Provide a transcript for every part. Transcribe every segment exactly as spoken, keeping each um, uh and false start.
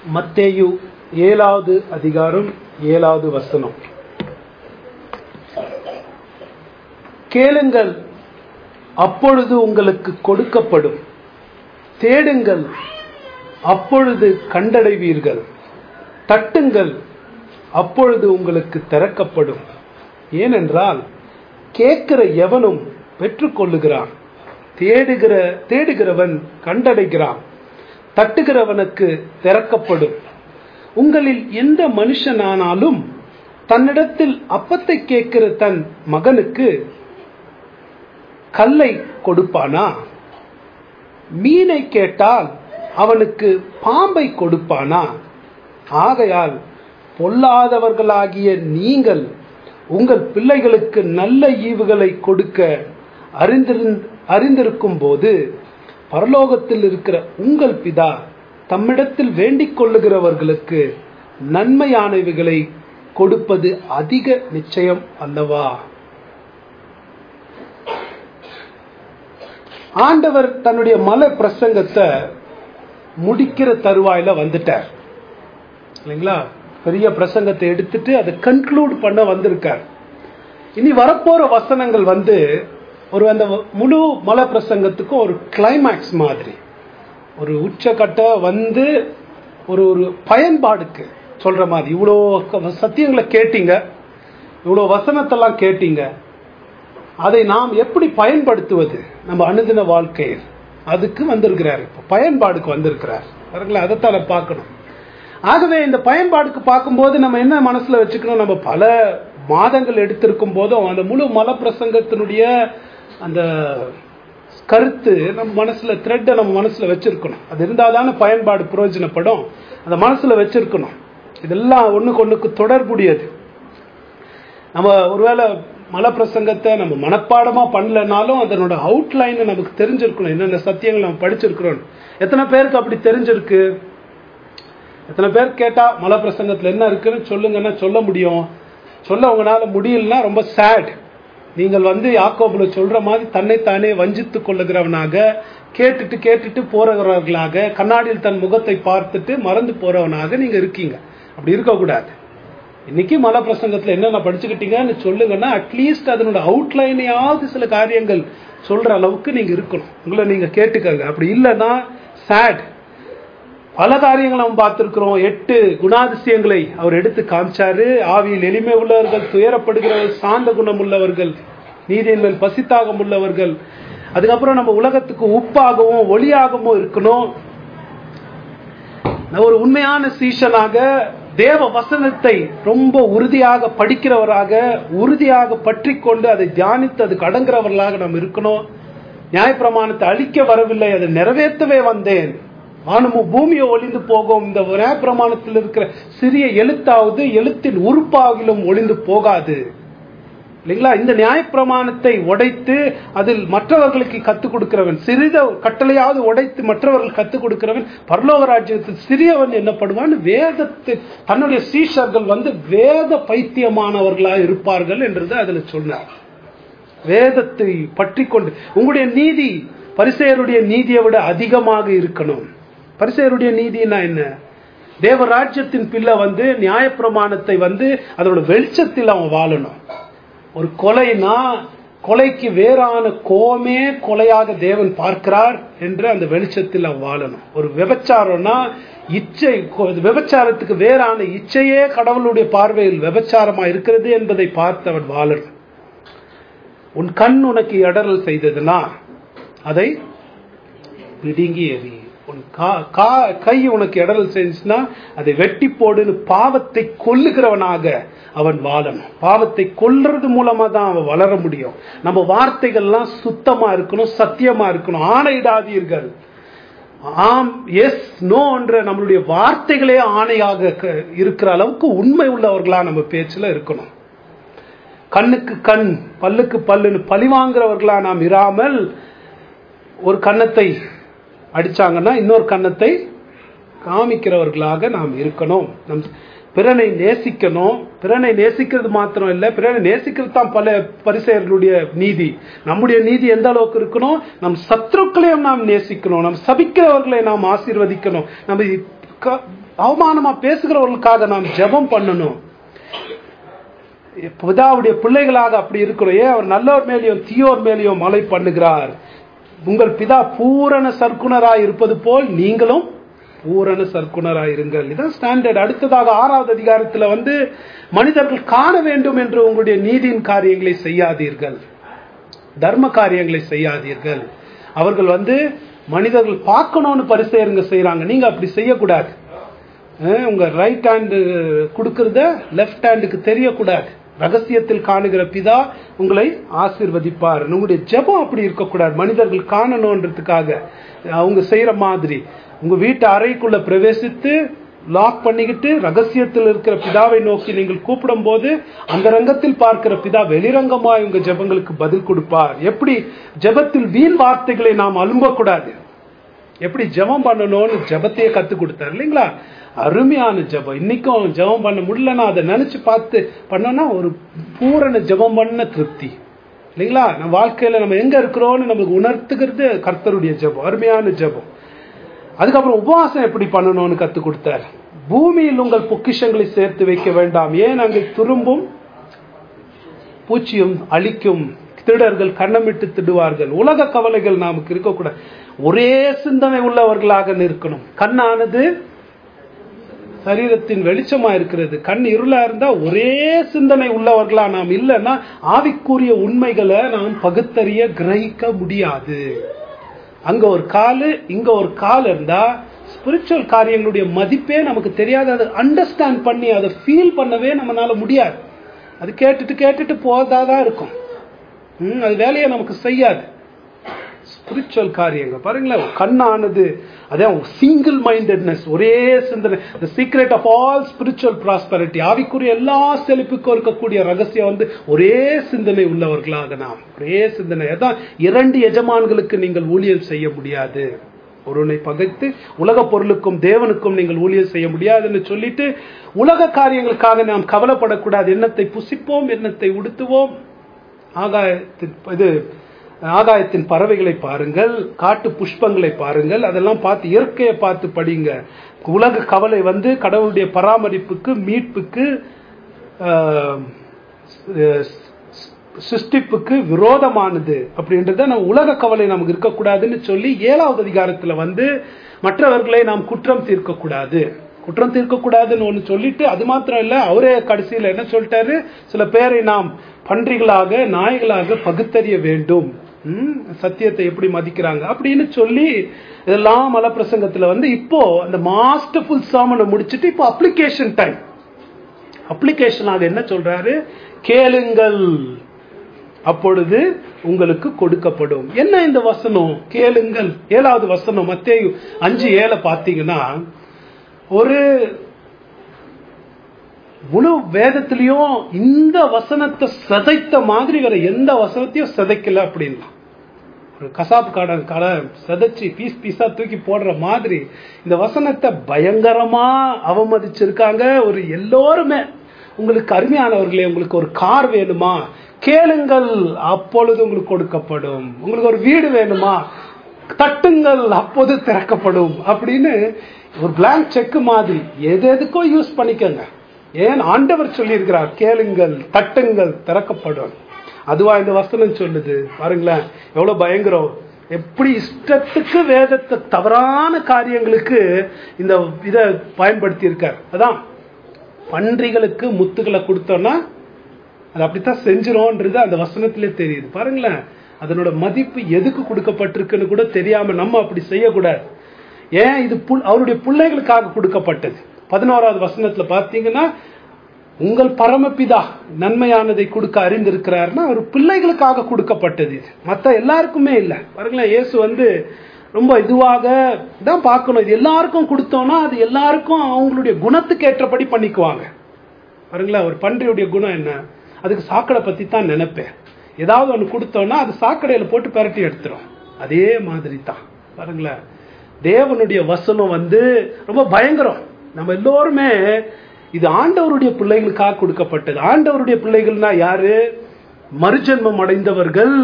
மத்தேயு ஏழாவது அதிகாரம் ஏழாவது வசனம். கேளுங்கள், அப்பொழுது உங்களுக்கு கொடுக்கப்படும். தேடுங்கள், அப்பொழுது கண்டடைவீர்கள். தட்டுங்கள், அப்பொழுது உங்களுக்கு திறக்கப்படும். ஏனென்றால் கேட்கிற எவனும் பெற்றுக்கொள்ளுகிறான், தேடுகிற தேடுகிறவன் கண்டடைகிறான், தட்டுகிறவனுக்கு திறக்கப்படும். உங்களில் எந்த மனுஷனானாலும் தன்னிடத்தில் அப்பத்தை கேட்கிற தன் மகனுக்கு கல்லை கொடுப்பானா? மீனை கேட்டால் அவனுக்கு பாம்பை கொடுப்பானா? ஆகையால் பொல்லாதவர்களாகிய நீங்கள் உங்கள் பிள்ளைகளுக்கு நல்ல ஈவுகளை கொடுக்க அறிந்திருக்கும் போது பரலோகத்தில் இருக்கிற உங்கள் பிதா தம்மிடத்தில் வேண்டிக் கொள்ளுகிறவர்களுக்கு நன்மையானவைகளை கொடுப்பது அதிக நிச்சயம் அல்லவா? ஆண்டவர் தன்னுடைய மலை பிரசங்கத்தை முடிக்கிற தருவாயில வந்துட்டார் இல்லைங்களா? பெரிய பிரசங்கத்தை எடுத்துட்டு அதை கன்க்ளூட் பண்ண வந்திருக்கார். இனி வரப்போற வசனங்கள் வந்து ஒரு அந்த முழு மலை பிரசங்கத்துக்கும் ஒரு கிளைமேக்ஸ் மாதிரி, ஒரு உச்சக்கட்ட வந்து ஒரு ஒரு பயன்பாடுக்கு சொல்ற மாதிரி. இவ்வளோ சத்தியங்களை கேட்டீங்க, இவ்வளோ வசனத்தெல்லாம் கேட்டீங்க, அதை நாம் எப்படி பயன்படுத்துவது நம்ம அனுதின வாழ்க்கையில், அதுக்கு வந்திருக்கிறார். இப்போ பயன்பாடுக்கு வந்திருக்கிறார். அதைத்தான் பார்க்கணும். ஆகவே இந்த பயன்பாடுக்கு பார்க்கும்போது நம்ம என்ன மனசுல வச்சுக்கணும்? நம்ம பல மாதங்கள் எடுத்திருக்கும் போதும் அந்த முழு மலை பிரசங்கத்தினுடைய அந்த கருத்து நம்ம மனசுல த்ரெட்டை நம்ம மனசுல வச்சிருக்கணும். அது இருந்தாதான பயன்பாடு பிரயோஜனப்படும். அந்த மனசுல வச்சிருக்கணும். இதெல்லாம் ஒண்ணுக்கு ஒண்ணுக்கு தொடர்புடையது. நம்ம ஒருவேளை மலை பிரசங்கத்தை நம்ம மனப்பாடமா பண்ணலனாலும் அதனோட அவுட்லைன் நமக்கு தெரிஞ்சிருக்கணும். என்னென்ன சத்தியங்கள் நம்ம படிச்சிருக்கிறோம். எத்தனை பேருக்கு அப்படி தெரிஞ்சிருக்கு? எத்தனை பேர் கேட்டா மலை பிரசங்கத்துல என்ன இருக்குன்னு சொல்லுங்கன்னா சொல்ல முடியும்? சொல்ல உங்களால முடியலன்னா ரொம்ப சேட். நீங்கள் வந்து யாக்கோபுல சொல்ற மாதிரி தன்னைத்தானே வஞ்சித்துக் கொள்ளுகிறவனாக, கேட்டுட்டு கேட்டுட்டு போறவர்களாக, கண்ணாடியில் தன் முகத்தை பார்த்துட்டு மறந்து போறவனாக நீங்க இருக்கீங்க. அப்படி இருக்கக்கூடாது. இன்னைக்கு மலை பிரசங்கத்துல என்னென்ன படிச்சுக்கிட்டீங்கன்னு சொல்லுங்கன்னா அட்லீஸ்ட் அதனோட அவுட்லைனையாவது சில காரியங்கள் சொல்ற அளவுக்கு நீங்க இருக்கணும். உங்களை நீங்க கேட்டுக்கங்க. அப்படி இல்லைன்னா சேட். பல காரியங்கள் நம்ம பார்த்திருக்கிறோம். எட்டு குணாதிசயங்களை அவர் எடுத்து காமிச்சாரு. ஆவியில் எளிமை உள்ளவர்கள், துயரப்படுகிறவர்கள், சாந்த குணம் உள்ளவர்கள், நீதியின் மேல் பசித்தாகம் உள்ளவர்கள். அதுக்கப்புறம் நம்ம உலகத்துக்கு உப்பாகவும் ஒளியாகவும் இருக்கணும். ஒரு உண்மையான சீஷனாக தேவ வசனத்தை ரொம்ப உறுதியாக படிக்கிறவராக, உறுதியாக பற்றி கொண்டு அதை தியானித்து அதுக்கு அடங்குறவர்களாக நாம் இருக்கணும். நியாயப்பிரமாணத்தை அழிக்க வரவில்லை, அதை நிறைவேற்றவே வந்தேன். வானமும் பூமியை ஒளிந்து போகும். இந்த நியாயப்பிரமாணத்தில் இருக்கிற சிறிய எழுத்தாவது எழுத்தின் உறுப்பாகிலும் ஒளிந்து போகாது இல்லைங்களா? இந்த நியாயப்பிரமாணத்தை உடைத்து அதில் மற்றவர்களுக்கு கத்துக் கொடுக்கிறவன், சிறித கட்டளையாவது உடைத்து மற்றவர்கள் கத்துக் கொடுக்கிறவன் பரலோக ராஜ்யத்தில் சிறியவன் என்னப்படுவான். வேதத்தை தன்னுடைய சீஷர்கள் வந்து வேத பைத்தியமானவர்களாக இருப்பார்கள் என்றது அதுல சொன்னார். வேதத்தை பற்றி கொண்டு உங்களுடைய நீதி பரிசேயருடைய நீதியை விட அதிகமாக இருக்கணும். பரிசேயருடைய நீதினா என்ன? தேவராஜ்யத்தின் பிள்ளை வந்து நியாயப்பிரமாணத்தை வந்து அதோட வெளிச்சத்தில் அவன் வாழணும். ஒரு கொலைனா கொலைக்கு வேறான கோமே கொலையாக தேவன் பார்க்கிறார் என்று அந்த வெளிச்சத்தில் அவன் வாழணும். ஒரு விபச்சாரம்னா இச்சை, விபச்சாரத்துக்கு வேறான இச்சையே கடவுளுடைய பார்வையில் விபச்சாரமா இருக்கிறது என்பதை பார்த்து அவன் வாழணும். உன் கண் உனக்கு இடரல் செய்ததுன்னா அதை பிடுங்கி எறி. உன் கை உனக்கு இடரல் செஞ்சுன்னா அதை வெட்டி போடுன்னு பாவத்தை கொல்லுகிறவனாக அவன் வாழணும். பாவத்தை கொல்றது மூலமா தான் அவன் வளர முடியும். நம்ம வார்த்தைகள்லாம் சுத்தமா இருக்கணும், சத்தியமா இருக்கணும். ஆணையிடாதீர்கள். ஆம், எஸ், நோ என்ற நம்மளுடைய வார்த்தைகளே ஆணையாக இருக்கிற அளவுக்கு உண்மை உள்ளவர்களா நம்ம பேச்சுல இருக்கணும். கண்ணுக்கு கண், பல்லுக்கு பல்லுன்னு பழி வாங்குறவர்களா நாம் இராமல், ஒரு கன்னத்தை அடிச்சாங்கன்னா இன்னொரு கன்னத்தை காமிக்கிறவர்களாக நாம் இருக்கணும். நம் பிறனை நேசிக்கணும். பிறனை நேசிக்கிறது மாத்திரம் இல்லை, பிறனை நேசிக்கிறது தான் பல பரிசேயர்களுடைய நீதி. நம்முடைய நீதி எந்த அளவுக்கு இருக்கணும்? நம் சத்ருக்களையும் நாம் நேசிக்கணும், நம் சபிக்கிறவர்களை நாம் ஆசீர்வதிக்கணும், நம்ம அவமானமா பேசுகிறவர்களுக்காக நாம் ஜெபம் பண்ணணும். பிதாவுடைய பிள்ளைகளாக அப்படி இருக்கிறோம். ஏன் அவர் நல்லோர் மேலேயும் தீயோர் மேலேயும் மழை பண்ணுகிறார். உங்கள் பிதா பூரண சர்க்குணராய் இருப்பது போல் நீங்களும் பூரண சர்க்குணராய் இருங்கள். இதான் ஸ்டாண்டர்ட். அடுத்ததாக ஆறாவது அதிகாரத்துல வந்து மனிதர்கள் காண வேண்டும் என்று உங்களுடைய நீதியின் காரியங்களை செய்யாதீர்கள், தர்ம காரியங்களை செய்யாதீர்கள். அவர்கள் வந்து மனிதர்கள் பார்க்கணும்னு பரிசேருங்க செய்யறாங்க. நீங்க அப்படி செய்யக்கூடாது. உங்க ரைட் ஹேண்டு கொடுக்கறத லெப்ட் ஹேண்டுக்கு தெரியக்கூடாது. ரகசியத்தில் காணுகிற பிதா உங்களை ஆசீர்வதிப்பார். உங்களுடைய ஜெபம் அப்படி இருக்கக்கூடாது. மனிதர்கள் காணணும்ன்றதுக்காக அவங்க செய்யற மாதிரி உங்க வீட்டு அறைக்குள்ள பிரவேசித்து லாக் பண்ணிக்கிட்டு ரகசியத்தில் இருக்கிற பிதாவை நோக்கி நீங்கள் கூப்பிடும் போது அந்த ரங்கத்தில் பார்க்கிற பிதா வெளிரங்கமாய் உங்க ஜெபங்களுக்கு பதில் கொடுப்பார். எப்படி ஜெபத்தில் வீண் வார்த்தைகளை நாம் அலும்பக்கூடாது, எப்படி ஜெபம் பண்ணணும்னு ஜெபத்தையே கத்து கொடுத்தார் இல்லைங்களா? அருமையான ஜெபம். இன்னைக்கும் ஜெபம் பண்ண முடியலன்னா அதை நினைச்சு பார்த்து பண்ணோம்னா ஒரு பூரண ஜெபம் பண்ண திருப்தி இல்லைங்களா? நம்ம வாழ்க்கையில நம்ம எங்க இருக்கிறோம்னு நமக்கு உணர்த்துகிறது கர்த்தருடைய ஜெபம், அருமையான ஜெபம். அதுக்கப்புறம் உபவாசம் எப்படி பண்ணணும்னு கத்து கொடுத்தார். பூமியில் உங்கள் பொக்கிஷங்களை சேர்த்து வைக்க வேண்டாம், ஏன் அங்கே துரும்பும் பூச்சியும் அழிக்கும், திருடர்கள் கண்ணமிட்டு திடுவார்கள். உலக கவலைகள் நமக்கு இருக்கக்கூடாது. ஒரே சிந்தனை உள்ளவர்களாக இருக்கணும். கண்ணானது சரீரத்தின் வெளிச்சமா இருக்கிறது. கண் இருளா இருந்தா ஒரே சிந்தனை உள்ளவர்களா நாம் இல்லைன்னா ஆவிக்குரிய உண்மைகளை நாம் பகுத்தறிய கிரகிக்க முடியாது. அங்க ஒரு காலு இங்க ஒரு கால் இருந்தா ஸ்பிரிச்சுவல் காரியங்களுடைய மதிப்பே நமக்கு தெரியாது. அதை அண்டர்ஸ்டாண்ட் பண்ணி அதை ஃபீல் பண்ணவே நம்மளால முடியாது. அது கேட்டுட்டு கேட்டுட்டு போதாதான் இருக்கும். உம் அது வேலையை நமக்கு செய்யாது. ஸ்பிரிச்சுவல் காரியங்கள் பாருங்களேன். கண்ணானது அதான் சிங்கிள் மைண்டட்னஸ், ஒரே சிந்தனை. the secret of all spiritual prosperity, ஆவிக்குரிய எல்லா செழிப்புக்கும் இருக்கக்கூடிய ரகசியம் வந்து ஒரே சிந்தனை உள்ளவர்களாக நாம், ஒரே சிந்தனை. அதான் இரண்டு எஜமான்களுக்கு நீங்கள் ஊழியம் செய்ய முடியாது. ஒருவனை பகைத்து உலக பொருளுக்கும் தேவனுக்கும் நீங்கள் ஊழியம் செய்ய முடியாதுன்னு சொல்லிட்டு உலக காரியங்களுக்காக நாம் கவலைப்படக்கூடாது. எண்ணத்தை புசிப்போம், எண்ணத்தை உடுத்துவோம். ஆகாயத்தின் இது ஆகாயத்தின் பறவைகளை பாருங்கள், காட்டு புஷ்பங்களை பாருங்கள், அதெல்லாம் பார்த்து இயற்கையை பார்த்து படிங்க. உலக கவலை வந்து கடவுளுடைய பராமரிப்புக்கு மீட்புக்கு சிருஷ்டிப்புக்கு விரோதமானது அப்படின்றத நம்ம உலக கவலை நமக்கு இருக்கக்கூடாதுன்னு சொல்லி ஏழாவது அதிகாரத்துல வந்து மற்றவர்களை நாம் குற்றம் தீர்க்கக்கூடாது, குற்றம் தீர்க்கக்கூடாதுன்னு ஒண்ணு சொல்லிட்டு அது மாத்திரம் இல்ல, அவரே கடைசியில என்ன சொல்லிட்டாரு, சில பேரை நாம் பன்றிகளாக நாய்களாக பகுத்தறிய வேண்டும், சத்தியத்தை எப்படி மதிக்கிறாங்க அப்படின்னு சொல்லி இதெல்லாம் மல பிரசங்கத்துல வந்து இப்போ அந்த மாஸ்டர்ஃபுல் சாமனை முடிச்சுட்டு இப்போ அப்ளிகேஷன் டைம். அப்ளிகேஷனாக என்ன சொல்றாரு, கேளுங்கள் அப்பொழுது உங்களுக்கு கொடுக்கப்படும். என்ன இந்த வசனம் கேளுங்கள்? ஏழாவது வசனம் மத்தேயு அஞ்சு ஏழை பார்த்தீங்கன்னா ஒரு முழு வேதத்திலையும் இந்த வசனத்தை சதைத்த மாதிரி வேற எந்த வசனத்தையும் சதைக்கல அப்படின்னா, ஒரு கசாப்பு காட கடை சதைச்சு பீஸ் பீஸா தூக்கி போடுற மாதிரி இந்த வசனத்தை பயங்கரமா அவமதிச்சிருக்காங்க. ஒரு எல்லோருமே உங்களுக்கு அருமையானவர்களே, உங்களுக்கு ஒரு கார் வேணுமா கேளுங்கள் அப்பொழுது உங்களுக்கு கொடுக்கப்படும், உங்களுக்கு ஒரு வீடு வேணுமா தட்டுங்கள் அப்போது திறக்கப்படும் அப்படின்னு ஒரு பிளாங்க் செக் மாதிரி எது எதுக்கோ யூஸ் பண்ணிக்கங்க. ஏன் ஆண்டவர் சொல்லி இருக்கிறார், கேளுங்கள் தட்டுங்கள் திறக்கப்படும். அதுவா இந்த வசனம் சொல்லுது பாருங்களேன், எவ்வளவு பயங்கரம். எப்படி இஷ்டத்துக்கு வேதத்தை தவறான காரியங்களுக்கு இந்த இதை பயன்படுத்தி இருக்கார். அதான் பன்றிகளுக்கு முத்துக்களை கொடுத்தோம்னா அது அப்படித்தான் செஞ்சிரோன்றது அந்த வசனத்திலே தெரியுது பாருங்களேன். அதனோட மதிப்பு எதுக்கு கொடுக்கப்பட்டிருக்குன்னு கூட தெரியாம நம்ம அப்படி செய்யக்கூடாது. ஏன் இது அவருடைய பிள்ளைகளுக்காக கொடுக்கப்பட்டது. பதினோராவது வசனத்துல பாத்தீங்கன்னா உங்கள் பரமபிதா நன்மையானதை கொடுக்க அறிந்திருக்கிறாருன்னா ஒரு பிள்ளைகளுக்காக கொடுக்கப்பட்டது. இது மற்ற எல்லாருக்குமே இல்லை பாருங்களேன். இயேசு வந்து ரொம்ப இதுவாக தான் பார்க்கணும். இது எல்லாருக்கும் கொடுத்தோம்னா அது எல்லாருக்கும் அவங்களுடைய குணத்துக்கு ஏற்றபடி பண்ணிக்குவாங்க பாருங்களேன். ஒரு பன்றியுடைய குணம் என்ன, அதுக்கு சாக்கடை பத்தி தான் நினைப்பேன். ஏதாவது ஒன்று கொடுத்தோம்னா அது சாக்கடையில போட்டு பரட்டி எடுத்துரும். அதே மாதிரி தான் பாருங்களேன். தேவனுடைய வசனம் வந்து ரொம்ப பயங்கரம். நம்ம எல்லோருமே இது ஆண்டவருடைய பிள்ளைகளுக்காக கொடுக்கப்பட்டது. ஆண்டவருடைய பிள்ளைகள்னா யாரு? மறுஜன்மம் அடைந்தவர்கள்,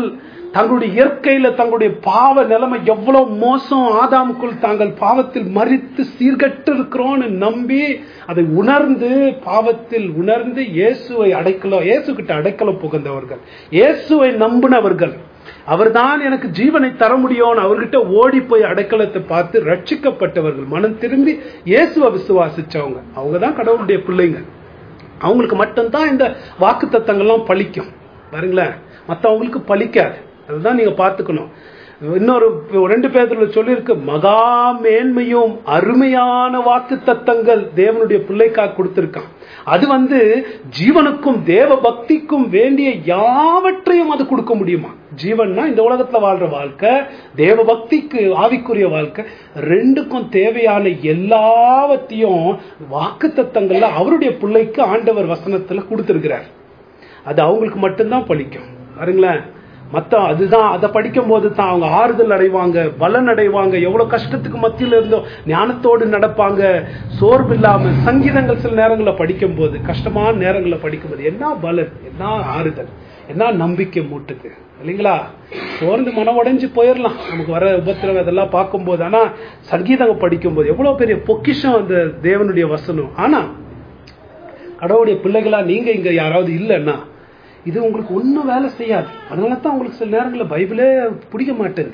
தங்களுடைய இயற்கையில தங்களுடைய பாவ நிலைமை எவ்வளவு மோசம், ஆதாமுக்குள் தாங்கள் பாவத்தில் மரித்து சீர்கட்டு இருக்கிறோம்னு நம்பி அதை உணர்ந்து பாவத்தில் உணர்ந்து இயேசுவை அடைக்கலம் இயேசு கிட்ட அடைக்கலம் புகுந்தவர்கள், இயேசுவை நம்பினவர்கள், அவர்தான் எனக்கு ஜீவனை தர முடியும்னு அவர்கிட்ட ஓடி போய் அடைக்கலத்தை பார்த்து ரட்சிக்கப்பட்டவர்கள், மனம் திரும்பி இயேசுவை விசுவாசிச்சவங்க, அவங்கதான் கடவுளுடைய பிள்ளைங்க. அவங்களுக்கு மட்டும்தான் இந்த வாக்கு தத்தங்கள்லாம் பலிக்கும் பாருங்களேன், மற்றவங்களுக்கு பலிக்காது. அதுதான் நீங்க பார்த்துக்கணும். இன்னொரு ரெண்டு பேர்ல சொல்லியிருக்கு, மகா மேன்மையும் அருமையான வாக்கு தத்தங்கள் தேவனுடைய பிள்ளைக்காக கொடுத்திருக்கான். அது வந்து ஜீவனுக்கும் தேவ பக்திக்கும் வேண்டிய யாவற்றையும் அது கொடுக்க முடியுமா? ஜீவன்னா இந்த உலகத்துல வாழ்ற வாழ்க்கை, தேவ பக்திக்கு ஆவிக்குரிய வாழ்க்கை, ரெண்டுக்கும் தேவையான எல்லாவற்றையும் வாக்கு தத்தங்கள்ல அவருடைய பிள்ளைக்கு ஆண்டவர் வசனத்துல கொடுத்திருக்கிறார். அது அவங்களுக்கு மட்டும்தான் பலிக்கும் பாருங்களேன். மத்த அதுதான் அதை படிக்கும் போது தான் அவங்க ஆறுதல் அடைவாங்க, பலன் அடைவாங்க, எவ்வளவு கஷ்டத்துக்கு மத்தியில இருந்தோ ஞானத்தோடு நடப்பாங்க, சோர்வு இல்லாம. சங்கீதங்கள் சில நேரங்களில் படிக்கும் போது, கஷ்டமான நேரங்களில் படிக்கும் போது என்ன பலன், என்ன ஆறுதல், என்ன நம்பிக்கை மூட்டுது இல்லைங்களா? சோர்ந்து மனம் உடைஞ்சு போயிடலாம் நமக்கு வர உபத்திரம் இதெல்லாம் பார்க்கும்போது. ஆனா சங்கீதங்கள் படிக்கும் போது எவ்வளவு பெரிய பொக்கிஷம் அந்த தேவனுடைய வசனம். ஆனா கடவுளுடைய பிள்ளைகளா நீங்க இங்க யாராவது இல்லைன்னா இது உங்களுக்கு ஒன்றும் வேலை செய்யாது. அதனால தான் உங்களுக்கு சில நேரங்களில் பைபிளே பிடிக்க மாட்டேங்குது.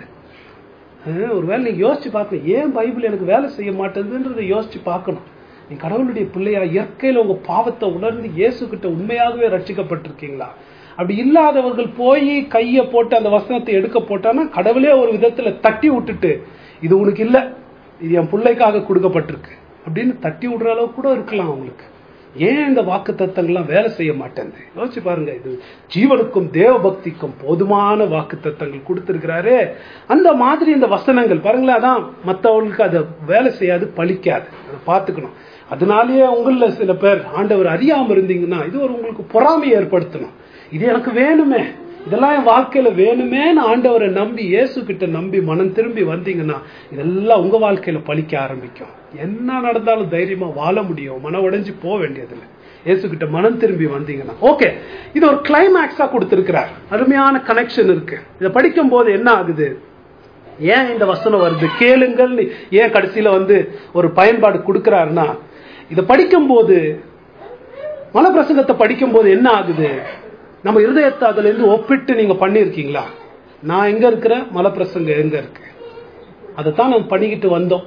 ஒருவேளை நீங்க யோசிச்சு பார்க்கணும், ஏன் பைபிள் எனக்கு வேலை செய்ய மாட்டேங்குதுன்றதை யோசிச்சு பார்க்கணும். நீ கடவுளுடைய பிள்ளையா இயற்கையில உங்க பாவத்தை உணர்ந்து இயேசு கிட்ட உண்மையாகவே ரட்சிக்கப்பட்டிருக்கீங்களா? அப்படி இல்லாதவர்கள் போய் கையை போட்டு அந்த வசனத்தை எடுக்க போட்டான்னா கடவுளே ஒரு விதத்துல தட்டி விட்டுட்டு, இது உனக்கு இல்லை, இது என் பிள்ளைக்காக கொடுக்கப்பட்டிருக்கு அப்படின்னு தட்டி விடுற அளவு கூட இருக்கலாம் அவங்களுக்கு. ஏன் இந்த வாக்கு தத்தங்கள்லாம் வேலை செய்ய மாட்டேங்குது யோசிச்சு பாருங்க. இது ஜீவனுக்கும் தேவ பக்திக்கும் போதுமான வாக்கு தத்தங்கள் கொடுத்திருக்கிறாரு. அந்த மாதிரி இந்த வசனங்கள் பாருங்களேன், அதான் மற்றவங்களுக்கு அதை வேலை செய்யாது, பலிக்காது. அதை பார்த்துக்கணும். அதனாலேயே உங்கள சில பேர் ஆண்டவர் அறியாம இருந்தீங்கன்னா இது ஒரு உங்களுக்கு பொறாமையை ஏற்படுத்தணும். இது எனக்கு வேணுமே, இதெல்லாம் என் வாழ்க்கையில வேணுமே, ஆண்டவரை நம்பி இயேசு கிட்ட நம்பி மனம் திரும்பி வந்தீங்கன்னா இதெல்லாம் உங்க வாழ்க்கையில பலிக்க ஆரம்பிக்கும். என்ன நடந்தாலும் தைரியமா வாழ முடியும், மன உடைஞ்சு போக வேண்டியதில்லை. இயேசு கிட்ட மனம் திரும்பி வந்தீங்கன்னா ஓகே. இது ஒரு கிளைமேக்ஸா கொடுத்திருக்கிறார், அருமையான கனெக்ஷன் இருக்கு. இதை படிக்கும் போது என்ன ஆகுது, ஏன் இந்த வசனம் வருது கேளுங்கள், ஏன் கடைசியில வந்து ஒரு பயன்பாடு கொடுக்கிறாருன்னா, இதை படிக்கும் போது மனப்பிரசங்கத்தை படிக்கும் போது என்ன ஆகுது, நம்ம இருதயத்தை அதுல இருந்து ஒப்பிட்டு நீங்க பண்ணிருக்கீங்களா? நான் எங்க இருக்கிறேன், மலப்பிரசங்கம் எங்க இருக்கு, அதைத்தான் நம்ம பண்ணிக்கிட்டு வந்தோம்.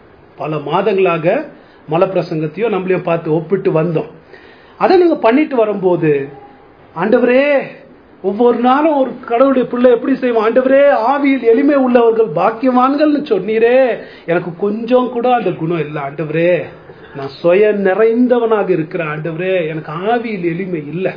பல மாதங்களாக மலப்பிரசங்கத்தையும் நம்மளையும் பார்த்து ஒப்பிட்டு வந்தோம். அதை நீங்க பண்ணிட்டு வரும்போது ஆண்டவரே, ஒவ்வொரு நாளும் ஒரு கடவுளுடைய பிள்ளை எப்படி செய்வோம், ஆண்டவரே ஆவியில் எளிமை உள்ளவர்கள் பாக்கியவான்கள்னு சொன்னீரே, எனக்கு கொஞ்சம் கூட அந்த குணம் இல்லை ஆண்டவரே, நான் சுய நிறைந்தவனாக இருக்கிறேன் ஆண்டவரே, எனக்கு ஆவியில் எளிமை இல்லை.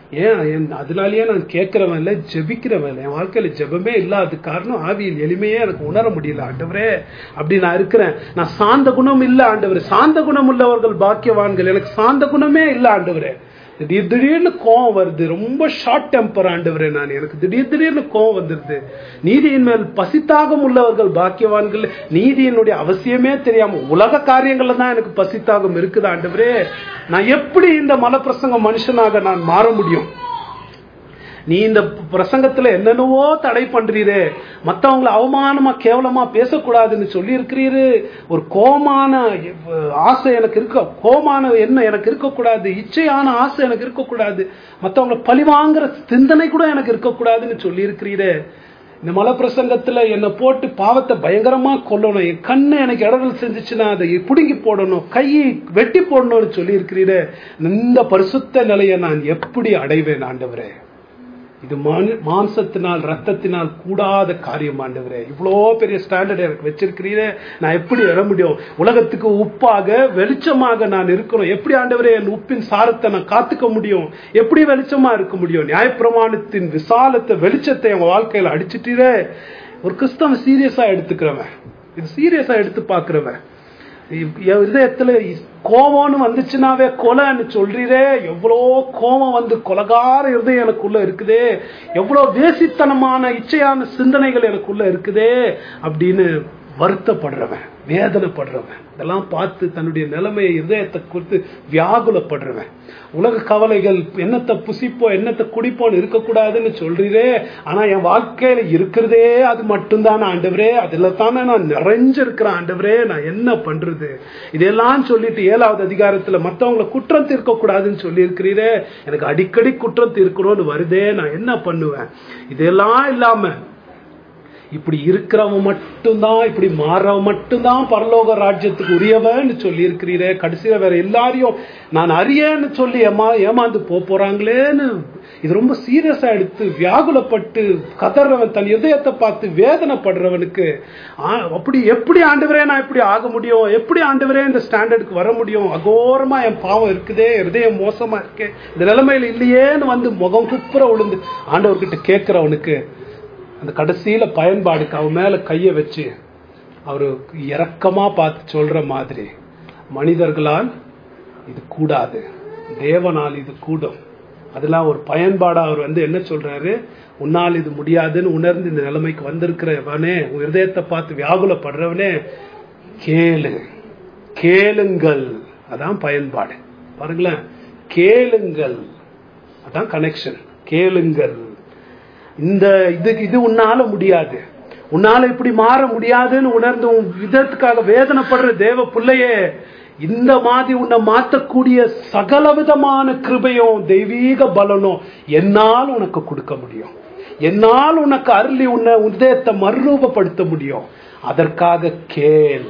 ஏன் அதனாலயே நான் கேட்கிறவன் இல்லை, ஜெபிக்கிறவன் இல்லை. என் வாழ்க்கையில ஜெபமே இல்லாத காரணம் ஆவியில் எளிமையே எனக்கு உணர முடியல ஆண்டவரே. அப்படி நான் இருக்கிறேன். நான் சாந்த குணம் இல்லை ஆண்டவரே, சாந்த குணம் உள்ளவர்கள் பாக்கியவான்கள், எனக்கு சாந்த குணமே இல்லை ஆண்டவரே. திடீர் திடீர்னு கோவம் வருது, ரொம்ப ஷார்ட் டெம்பர் ஆண்டவரே, நான் எனக்கு திடீர் திடீர்னு கோவம் வந்துருது. நீதியின் மேல் பசித்தாகம் உள்ளவர்கள் பாக்கியவான்கள், நீதியினுடைய அவசியமே தெரியாம உலக காரியங்கள்ல தான் எனக்கு பசித்தாகம் இருக்குது ஆண்டவரே. நான் எப்படி இந்த மலப்பிரசங்க மனுஷனாக நான் மாற முடியும்? நீ இந்த பிரசங்கத்துல என்னென்னவோ தடை பண்றீரே, மற்றவங்களை அவமானமா கேவலமா பேசக்கூடாதுன்னு சொல்லி இருக்கிறீரு. ஒரு கோமான ஆசை எனக்கு இருக்க, கோமான என்ன எனக்கு இருக்கக்கூடாது, இச்சையான ஆசை எனக்கு இருக்கக்கூடாது, மற்றவங்களை பழிவாங்கிற சிந்தனை கூட எனக்கு இருக்கக்கூடாதுன்னு சொல்லி இருக்கிறீரே. இந்த மலை பிரசங்கத்துல என்னை போட்டு பாவத்தை பயங்கரமா கொல்லணும், என் கண்ணு எனக்கு இடர்கள் செஞ்சுச்சுன்னா அதை பிடுங்கி போடணும், கையை வெட்டி போடணும்னு சொல்லி இருக்கிறீரே. இந்த பரிசுத்த நிலையை நான் எப்படி அடைவேன் ஆண்டவரே? இது மாம்சத்தினால் ரத்தத்தினால் கூடாத காரியம் ஆண்டவரே. இவ்வளோ பெரிய ஸ்டாண்டர்ட் எனக்கு வச்சிருக்கிறீரே, நான் எப்படி எழ முடியும்? உலகத்துக்கு உப்பாக வெளிச்சமாக நான் இருக்கணும். எப்படி ஆண்டவரே என் உப்பின் சாரத்தை நான் காத்துக்க முடியும்? எப்படி வெளிச்சமா இருக்க முடியும்? நியாயப்பிரமாணத்தின் விசாலத்தை வெளிச்சத்தை என் வாழ்க்கையில அடிச்சுட்டீரே. ஒரு கிறிஸ்தவன் சீரியஸா எடுத்துக்கிறவன், இது சீரியஸா எடுத்து பாக்குறவன், இதயத்துல கோபம்னு வந்துச்சுனாவே கொலைன்னு சொல்றீரே. எவ்வளோ கோபம் வந்து கொலகார இருதயம் எனக்குள்ள இருக்குதே, எவ்வளோ வேசித்தனமான இச்சையான சிந்தனைகள் எனக்குள்ள இருக்குதே அப்படின்னு வருத்தப்படுறவன், வேதனைப்படுறவன், இதெல்லாம் பார்த்து தன்னுடைய நிலைமையை இதயத்தை குறித்து வியாகுலப்படுறவன், உலக கவலைகள், என்னத்தை புசிப்போம் என்னத்தை குடிப்போம் இருக்கக்கூடாதுன்னு சொல்றீரே, ஆனா என் வாழ்க்கையில இருக்கிறதே அது மட்டும்தான் ஆண்டவரே, அதுல தானே நான் நிறைஞ்சிருக்கிறேன் ஆண்டவரே, நான் என்ன பண்றது? இதெல்லாம் சொல்லிட்டு ஏழாவது அதிகாரத்துல மத்தவங்களை குற்றம் தீர்க்க கூடாதுன்னு சொல்லி இருக்கிறீரே, எனக்கு அடிக்கடி குற்றம் தீர்க்கணும்னு வருதே, நான் என்ன பண்ணுவேன்? இதெல்லாம் இல்லாம இப்படி இருக்கிறவன் மட்டும்தான், இப்படி மாறவன் மட்டும்தான் பரலோக ராஜ்யத்துக்கு உரியவன் சொல்லி இருக்கிறீரே, கடைசியில வேற எல்லாரையும் நான் அறியேன்னு சொல்லி ஏமா ஏமாந்து போறாங்களேன்னு இது ரொம்ப சீரியஸா எடுத்து வியாகுலப்பட்டு கதறவன், தன் இதயத்தை பார்த்து வேதனைப்படுறவனுக்கு அப்படி எப்படி ஆண்டவரே நான் இப்படி ஆக முடியும்? எப்படி ஆண்டவரே இந்த ஸ்டாண்டர்டுக்கு வர முடியும்? அகோரமா என் பாவம் இருக்குதே, இதயம் மோசமா இருக்கே, இந்த நிலைமையில இல்லையேன்னு வந்து முகம் குப்புற விழுந்து ஆண்டவர்கிட்ட கேட்கிறவனுக்கு அந்த கடைசியில பயன்பாடுக்கு அவன் மேல கைய வச்சு அவரு இரக்கமா பார்த்து சொல்ற மாதிரி, மனிதர்களால் இது கூடாது, தேவனால் இது கூடும். அதெல்லாம் ஒரு பயன்பாடா அவர் வந்து என்ன சொல்றாரு, உன்னால் இது முடியாதுன்னு உணர்ந்து இந்த நிலைமைக்கு வந்திருக்கிறவனே, உன் இதயத்தை பார்த்து வியாகுலப்படுறவனே, கேளு, கேளுங்கள். அதான் பயன்பாடு. பாருங்களேன், கேளுங்கள், அதான் கனெக்ஷன். கேளுங்கள். இந்த இது இது உன்னால முடியாது, உன்னால இப்படி மாற முடியாதுன்னு உணர்ந்து உன் விதத்துக்காக வேதனைப்படுற தேவ பிள்ளையே, இந்த மாதிரி உன்னை மாற்றக்கூடிய சகல விதமான கிருபையும் தெய்வீக பலனும் என்னால் உனக்கு கொடுக்க முடியும். என்னால் உனக்கு அருளி உன்னை உதயத்தை மறுரூபப்படுத்த முடியும். அதற்காக கேள்,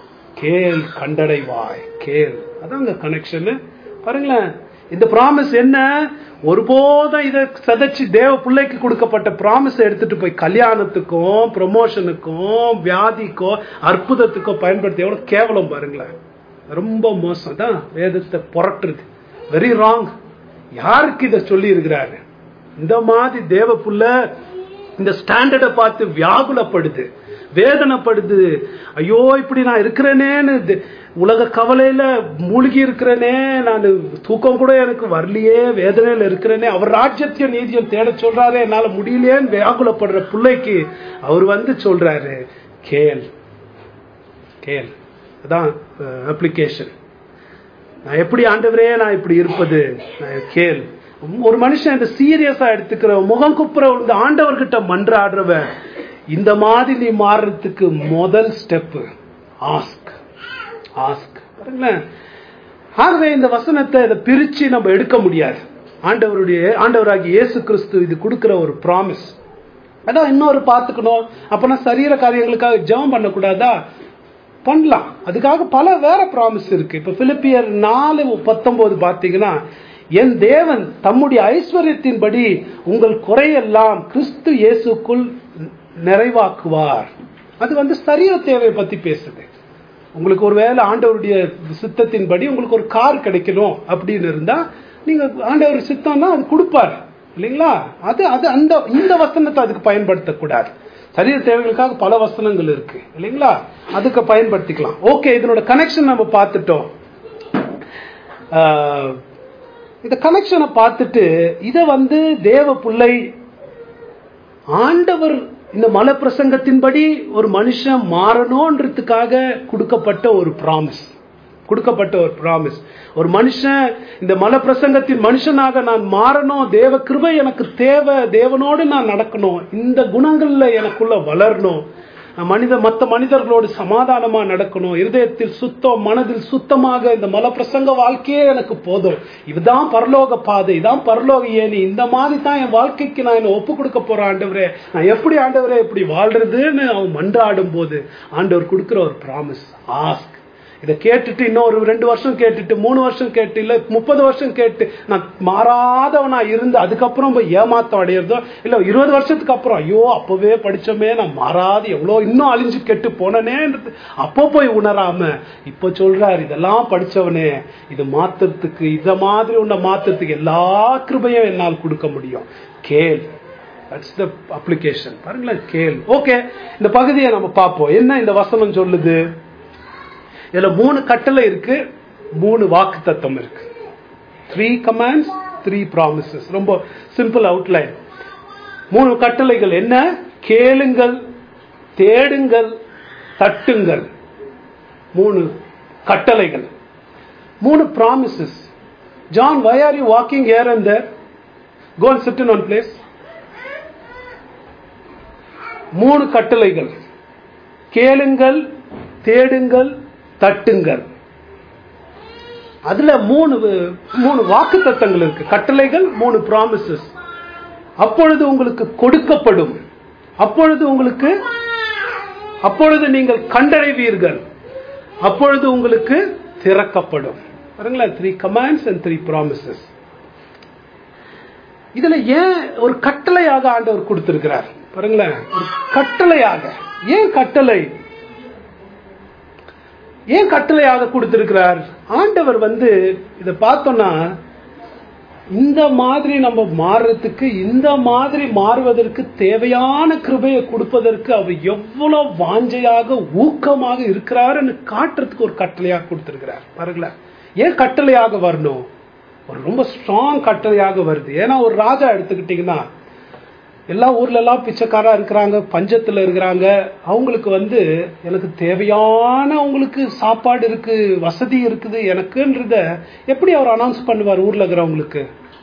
கேள் கண்டடைவாய், கேள். அதாங்க கனெக்ஷன். பாருங்களேன், இந்த ப்ராமிஸ் என்ன? ஒருபோதும் இதை சதைச்சு தேவ பிள்ளைக்கு கொடுக்கப்பட்ட ப்ராமிஸ் எடுத்துட்டு போய் கல்யாணத்துக்கும் ப்ரமோஷனுக்கும் வியாதிக்கோ அற்புதத்துக்கோ பயன்படுத்தி எவ்வளவு கேவலம் பாருங்களேன். ரொம்ப மோசம் தான், வேதத்தை புரட்டுறது, வெரி ராங். யாருக்கு இதை சொல்லி இருக்கிறாரு? இந்த மாதிரி தேவ புள்ள இந்த ஸ்டாண்டர்டை பார்த்து வியாகுலப்படுது, வேதனைப்படுது. ஐயோ இப்படி நான் இருக்கிறேனேன்னு, உலக கவலையில மூழ்கி இருக்கிறேனே, நான் தூக்கம் கூட எனக்கு வரலையே, வேதனையில இருக்கிறேனே, அவர் ராஜ்யத்தையும் நீதியும் தேட சொல்றாரு, என்னால முடியலையேன்னு வியாகுலப்படுற பிள்ளைக்கு அவர் வந்து சொல்றாரு, கேள், கேள். அதான் அப்ளிகேஷன். நான் எப்படி ஆண்டவரே நான் இப்படி இருப்பது? கேள். ஒரு மனுஷன் இந்த சீரியஸா எடுத்துக்கிற, முகம் குப்புற இந்த ஆண்டவர்கிட்ட மன்றாடுறவ, இந்த மாதிரி நீ மாறுறதுக்கு முதல் ஸ்டெப் ஆஸ்க், ஆஸ்க். பாருங்களேன், ஆகவே இந்த வசனத்தை இதை பிரிச்சு நம்ம எடுக்க முடியாது. ஆண்டவருடைய ஆண்டவராகிய இயேசு கிறிஸ்து இது கொடுக்கிற ஒரு ப்ராமிஸ். அதான் இன்னொரு பார்த்துக்கணும். அப்பனா சரீர காரியங்களுக்காக ஜெபம் பண்ணக்கூடாதா? பண்ணலாம். அதுக்காக பல வேற ப்ராமிஸ் இருக்கு. இப்ப பிலிப்பியர் நாலு பத்தொன்பது பார்த்தீங்கன்னா, என் தேவன் தம்முடைய ஐஸ்வர்யத்தின்படி உங்கள் குறையெல்லாம் கிறிஸ்து இயேசுக்குள் நிறைவாக்குவார். அது வந்து சரீர தேவையை பத்தி பேசுது. உங்களுக்கு ஒரு வேலை ஆண்டவருடைய சித்தத்தின்படி உங்களுக்கு ஒரு கார் கிடைக்கணும் அப்படின்னு இருந்தா, நீங்க ஆண்டவர் சித்தம்னா அது கொடுப்பாரு இல்லைங்களா? அது அது அந்த இந்த வசனத்தை அதுக்கு பயன்படுத்தக்கூடாது. சரீர தேவைகளுக்காக பல வசனங்கள் இருக்கு இல்லைங்களா? அதுக்கு பயன்படுத்திக்கலாம். ஓகே, இதனோட கனெக்ஷன் நம்ம பார்த்துட்டோம். இந்த கனெக்ஷனை பார்த்துட்டு இத வந்து தேவ பிள்ளை ஆண்டவர் இந்த மலை பிரசங்கத்தின்படி ஒரு மனுஷன் மாறணும்ன்றதுக்காக கொடுக்கப்பட்ட ஒரு ப்ராமிஸ், கொடுக்கப்பட்ட ஒரு ப்ராமிஸ். ஒரு மனுஷன் இந்த மலை பிரசங்கத்தின் மனுஷனாக நான் மாறணும், தேவ கிருபை எனக்கு தேவை, தேவனோடு நான் நடக்கணும், இந்த குணங்கள்ல எனக்குள்ள வளரணும், மனித மற்ற மனிதர்களோடு சமாதானமா நடக்கணும், இருதயத்தில் சுத்தம், மனதில் சுத்தமாக இந்த மலை பிரசங்க வாழ்க்கையே எனக்கு போதும், இதுதான் பரலோக பாதை, இதான் பரலோக ஏணி, இந்த மாதிரி தான் என் வாழ்க்கைக்கு நான் என்ன ஒப்பு கொடுக்க போறேன் ஆண்டவரே, நான் எப்படி ஆண்டவரே எப்படி வாழ்றதுன்னு அவன் மன்றாடும் போது ஆண்டவர் கொடுக்கிற ஒரு ப்ராமிஸ், ஆஸ்க். இதை கேட்டுட்டு இன்னொரு ரெண்டு வருஷம் கேட்டுட்டு மூணு வருஷம் கேட்டு இல்ல முப்பது வருஷம் கேட்டு நான் மாறாதவனா இருந்து அதுக்கப்புறம் போய் ஏமாத்தம் அடையிறதோ, இல்ல இருபது வருஷத்துக்கு அப்புறம் ஐயோ அப்பவே படிச்சோமே நான் மாறாது எவ்வளோ இன்னும் அழிஞ்சு கெட்டு போனேன்றது அப்போ போய் உணராம இப்ப சொல்றாரு, இதெல்லாம் படிச்சவனே இது மாத்துறதுக்கு, இத மாதிரி உன்னை மாத்துறதுக்கு எல்லா கிருபையும் என்னால் கொடுக்க முடியும், கேள். That's the application. பாருங்களேன், கேள். ஓகே, இந்த பகுதியை நம்ம பார்ப்போம். என்ன இந்த வசனம் சொல்லுது? இதுல மூணு கட்டளை இருக்கு, மூணு வாக்கு தத்துவம் இருக்கு. Three commands, three promises. ரொம்ப சிம்பிள் அவுட்லைன். மூணு கட்டளைகள் என்ன? கேளுங்கள், தேடுங்கள், தட்டுங்கள். மூணு கட்டளைகள், மூணு promises. John, why are you walking here and there? Go and sit in one place. மூணு கட்டளைகள், கேளுங்கள், தேடுங்கள், தட்டுங்கள். அதுல மூணு மூணு வாக்குத்தத்தங்கள் இருக்கு. கட்டளைகள், மூணு ப்ராமிசஸ். அப்பொழுது உங்களுக்கு கொடுக்கப்படும், அப்பொழுது உங்களுக்கு, அப்பொழுது நீங்கள் கண்டடைவீர்கள், அப்பொழுது உங்களுக்கு திறக்கப்படும். பாருங்களேன், three commands and three promises. இதுல ஏன் ஒரு கட்டளையாக ஆண்டவர் கொடுத்திருக்கிறார் பாருங்களேன், ஒரு கட்டளையாக. ஏன் கட்டளை, ஏன் கட்டளையாக கொடுத்திருக்கிறார் ஆண்டவர்? வந்து இத பார்த்தோம்னா, இந்த மாதிரி நம்ம மாறுறதுக்கு, இந்த மாதிரி மாறுவதற்கு தேவையான கிருபையை கொடுப்பதற்கு அவர் எவ்வளவு வாஞ்சையாக ஊக்கமாக இருக்கிறாருன்னு காட்டுறதுக்கு ஒரு கட்டளையாக கொடுத்திருக்கிறார். பாருங்களேன், ஏன் கட்டளையாக வரணும்? ஒரு ரொம்ப ஸ்ட்ராங் கட்டளையாக வருது. ஏன்னா ஒரு ராஜா எடுத்துக்கிட்டீங்கன்னா, எல்லா ஊர்ல எல்லாம் பிச்சைக்காரா இருக்கிறாங்க, பஞ்சத்துல இருக்கிறாங்க. அவங்களுக்கு வந்து எனக்கு தேவையான உங்களுக்கு சாப்பாடு இருக்கு, வசதி இருக்குது எனக்குன்றத எப்படி அவர் அனௌன்ஸ் பண்ணுவார்? ஊர்ல இருக்கிறவங்களுக்கு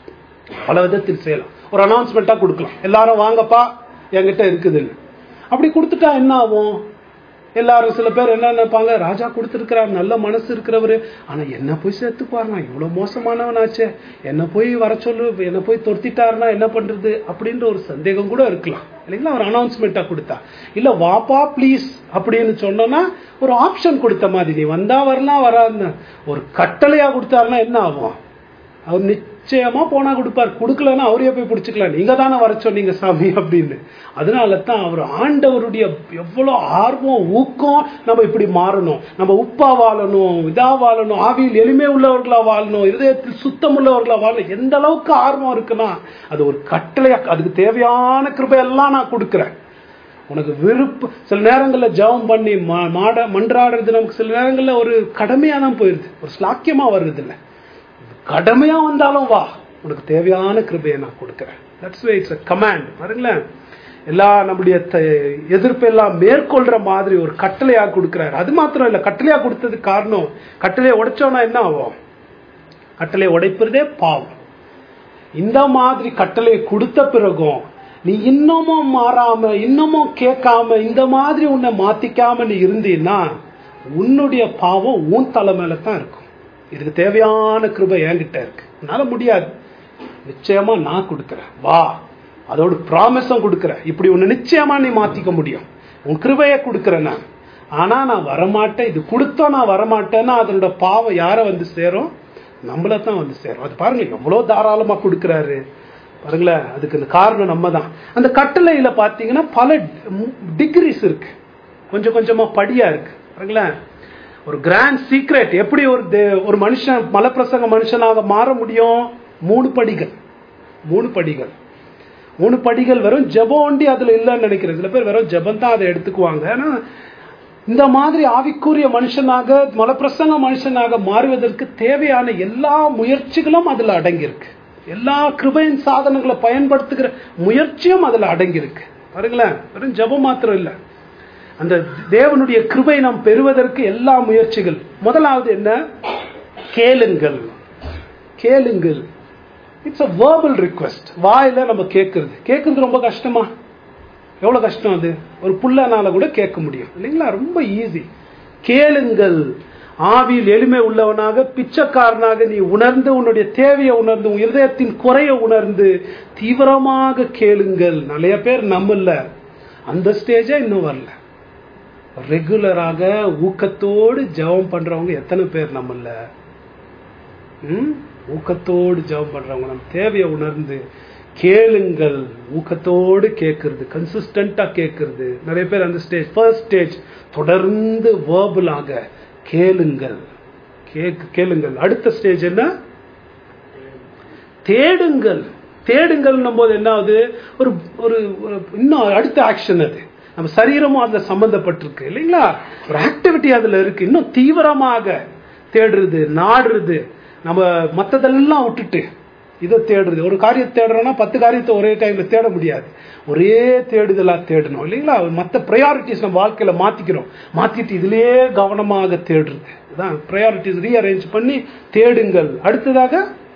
பல விதத்தில் செய்யலாம். ஒரு அனௌன்ஸ்மெண்டா கொடுக்கலாம், எல்லாரும் வாங்கப்பா என்கிட்ட இருக்குதுன்னு. அப்படி கொடுத்துட்டா என்ன ஆகும்? எல்லாரும் சில பேர் என்ன நினைப்பாங்க, ராஜா கொடுத்திருக்கிறார், நல்ல மனசு இருக்கிறவரு, ஆனா என்ன போய் சேர்த்துப்பாருனா, இவ்வளவு மோசமானவனாச்சே, என்ன போய் வர சொல்லு, என்ன போய் தொடுத்திட்டாருன்னா என்ன பண்றது அப்படின்ற ஒரு சந்தேகம் கூட இருக்கலாம் இல்லைங்களா? ஒரு அனௌன்ஸ்மெண்டா கொடுத்தா, இல்ல வாப்பா பிளீஸ் அப்படின்னு சொன்னோம்னா ஒரு ஆப்ஷன் கொடுத்த மாதிரி, நீ வந்தா வரலாம் வராதுன்னு. ஒரு கட்டளையா கொடுத்தாருன்னா என்ன ஆகும்? அவர் நிச்சயமா போனா கொடுப்பார், கொடுக்கலன்னா அவரையே போய் பிடிச்சிக்கலாம், நீங்க தானே வர சொன்னீங்க சாமி அப்படின்னு. அதனால தான் அவர் ஆண்டவருடைய எவ்வளவு ஆர்வம், ஊக்கம், நம்ம இப்படி மாறணும், நம்ம உப்பா வாழணும், இதா வாழணும், ஆவியில் எளிமை உள்ளவர்களா வாழணும், இதயத்தில் சுத்தம் உள்ளவர்களா வாழணும், எந்த அளவுக்கு ஆர்வம் இருக்குன்னா அது ஒரு கட்டளையா. அதுக்கு தேவையான கிருபையெல்லாம் நான் கொடுக்குறேன். உனக்கு விருப்பம், சில நேரங்கள்ல ஜெபம் பண்ணி மாட மன்றாடுறது நமக்கு சில நேரங்கள்ல ஒரு கடமையா தான் போயிருது, ஒரு ஸ்லாக்கியமா வர்றது இல்லை. கடமையா வந்தாலும் வா, உனக்கு தேவையான கிருபையை நான் கொடுக்கிறேன். That's why it's a command. பாருங்களேன், எல்லா நம்முடைய எதிர்ப்பெல்லாம் மேற்கொள்ற மாதிரி ஒரு கட்டளையா கொடுக்கிறார். அது மாத்திரம் இல்ல, கட்டளையா கொடுத்ததுக்கு காரணம், கட்டளையை உடைச்சோம்னா என்ன ஆகும்? கட்டளையை உடைப்பதே பாவம். இந்த மாதிரி கட்டளையை கொடுத்த பிறகும் நீ இன்னமும் மாறாம, இன்னமும் கேட்காம, இந்த மாதிரி உன்னை மாத்திக்காம நீ இருந்தீன்னா உன்னுடைய பாவம் உன் தலை மேல தான் இருக்கும். இதுக்கு தேவையான கிருபை என்கிட்ட இருக்கு, என்னால முடியாது, நிச்சயமா நான் கொடுக்கிறேன், வா. அதோட ப்ராமிஸும் கொடுக்கிறேன், இப்படி ஒண்ணு நிச்சயமா நீ மாத்திக்க முடியும், உன் கிருபையை கொடுக்கிறேன் நான். ஆனா நான் வரமாட்டேன், இது கொடுத்தா நான் வரமாட்டேன்னா அதனோட பாவம் யார வந்து சேரும்? நம்மளதான் வந்து சேரும். அது பாருங்க எவ்வளவு தாராளமா கொடுக்கிறாரு பாருங்களேன். அதுக்கு இந்த காரணம் நம்ம தான். அந்த கட்டளையில பாத்தீங்கன்னா பல டிகிரிஸ் இருக்கு, கொஞ்சம் கொஞ்சமா படியா இருக்கு பாருங்களேன். ஒரு கிராண்ட் சீக்ரெட், எப்படி ஒரு ஒரு மனுஷன் மலப்பிரசங்க மனுஷனாக மாற முடியும்? மூணு படிகள், மூணு படிகள், மூணு படிகள். வெறும் ஜெபம் ஒண்டி அதுல இல்லைன்னு நினைக்கிறேன். சில பேர் வெறும் ஜெபம் தான் அதை எடுத்துக்குவாங்க. ஆனா இந்த மாதிரி ஆவிக்குரிய மனுஷனாக, மலப்பிரசங்க மனுஷனாக மாறுவதற்கு தேவையான எல்லா முயற்சிகளும் அதுல அடங்கியிருக்கு. எல்லா கிருபையின் சாதனங்களை பயன்படுத்துகிற முயற்சியும் அதுல அடங்கியிருக்கு பாருங்களேன். வெறும் ஜெபம் மாத்திரம் இல்ல, அந்த தேவனுடைய கிருபை நாம் பெறுவதற்கு எல்லா முயற்சிகள். முதலாவது என்ன? கேளுங்கள், கேளுங்கள். It's a verbal request. வாயில நம்ம கேட்கறது, கேட்கறது ரொம்ப கஷ்டமா? எவ்வளவு கஷ்டம் அது? ஒரு புள்ளனால கூட கேட்க முடியும் இல்லைங்களா? ரொம்ப ஈஸி. கேளுங்கள். ஆவியில் எளிமை உள்ளவனாக, பிச்சைக்காரனாக நீ உணர்ந்து, உன்னுடைய தேவையை உணர்ந்து, உன் இருதயத்தின் குறையை உணர்ந்து தீவிரமாக கேளுங்கள். நிறைய பேர் நம்மள அந்த ஸ்டேஜே இன்னும் வரல. ரெகுலராக ஊக்கத்தோடு ஜெபம் பண்றவங்க எத்தனை பேர் நம்மள? ஊக்கத்தோடு ஜெபம் பண்றவங்க, நம்ம தேவையை உணர்ந்து கேளுங்கள், ஊக்கத்தோடு கேட்கறது, கன்சிஸ்டன்டா கேட்கறது. நிறைய பேர் அந்த ஸ்டேஜ், ஃபர்ஸ்ட் ஸ்டேஜ், தொடர்ந்து வேர்பலாக கேளுங்கள், கேளுங்கள். அடுத்த ஸ்டேஜ் என்ன? தேடுங்கள். தேடுங்கள் போது என்ன ஆகுது? ஒரு ஒரு இன்னும் அடுத்த ஆக்ஷன், அது நம்ம சரீரமும் அதுல சம்பந்தப்பட்டிருக்கு இல்லைங்களா? ஒரு ஆக்டிவிட்டி அதுல இருக்கு. இன்னும் தீவிரமாக தேடுறது, நாடுறது. நம்ம மத்ததெல்லாம் விட்டுட்டு இதை தேடுறது. ஒரு காரியத்தை தேடுறோம்னா பத்து காரியத்தை ஒரே டைம்ல தேட முடியாது. ஒரே தேடுதலா தேடணும் இல்லைங்களா? மற்ற ப்ரையாரிட்டிஸ் நம்ம வாழ்க்கையில மாத்திக்கிறோம். மாத்திட்டு இதுலயே கவனமாக தேடுறது. அதான் ப்ரையாரிட்டிஸ் ரீஅரேஞ்ச் பண்ணி தேடுங்கள். அடுத்ததாக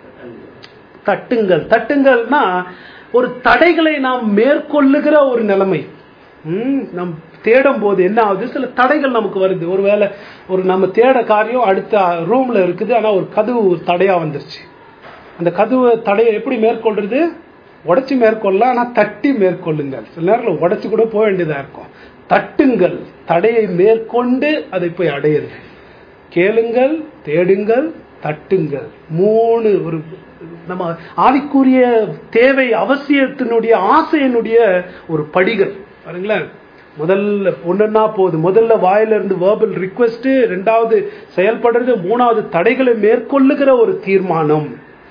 தட்டுங்கள். தட்டுங்கள்னா ஒரு தடைகளை நாம் மேற்கொள்ளுகிற ஒரு நிலைமை. உம் நம் தேடும் போது என்ன ஆகுது, சில தடைகள் நமக்கு வருது. ஒருவேளை ஒரு நம்ம தேட காரியம் அடுத்த ரூம்ல இருக்குது, ஆனா ஒரு கதவு ஒரு தடையா வந்துருச்சு. அந்த கதவு தடையை எப்படி மேற்கொள்றது? உடைச்சு மேற்கொள்ளலாம், ஆனா தட்டி மேற்கொள்ளுங்கள். சில நேரத்தில் உடைச்சு கூட போக வேண்டியதா இருக்கும். தட்டுங்கள், தடையை மேற்கொண்டு அதை போய் அடையிறது. கேளுங்கள், தேடுங்கள், தட்டுங்கள். மூணு ஒரு நம்ம ஆவிக்குரிய தேவை, அவசியத்தினுடைய ஆசையினுடைய ஒரு படிகள் பாருங்களேன். முதல்ல ஒன்னா போகுது. முதல்ல வாயில இருந்து வேர்பல் ரிக்வெஸ்ட், ரெண்டாவது செயல்படுறது, மூணாவது தடைகளை மேற்கொள்ளுகிற ஒரு தீர்மானம்.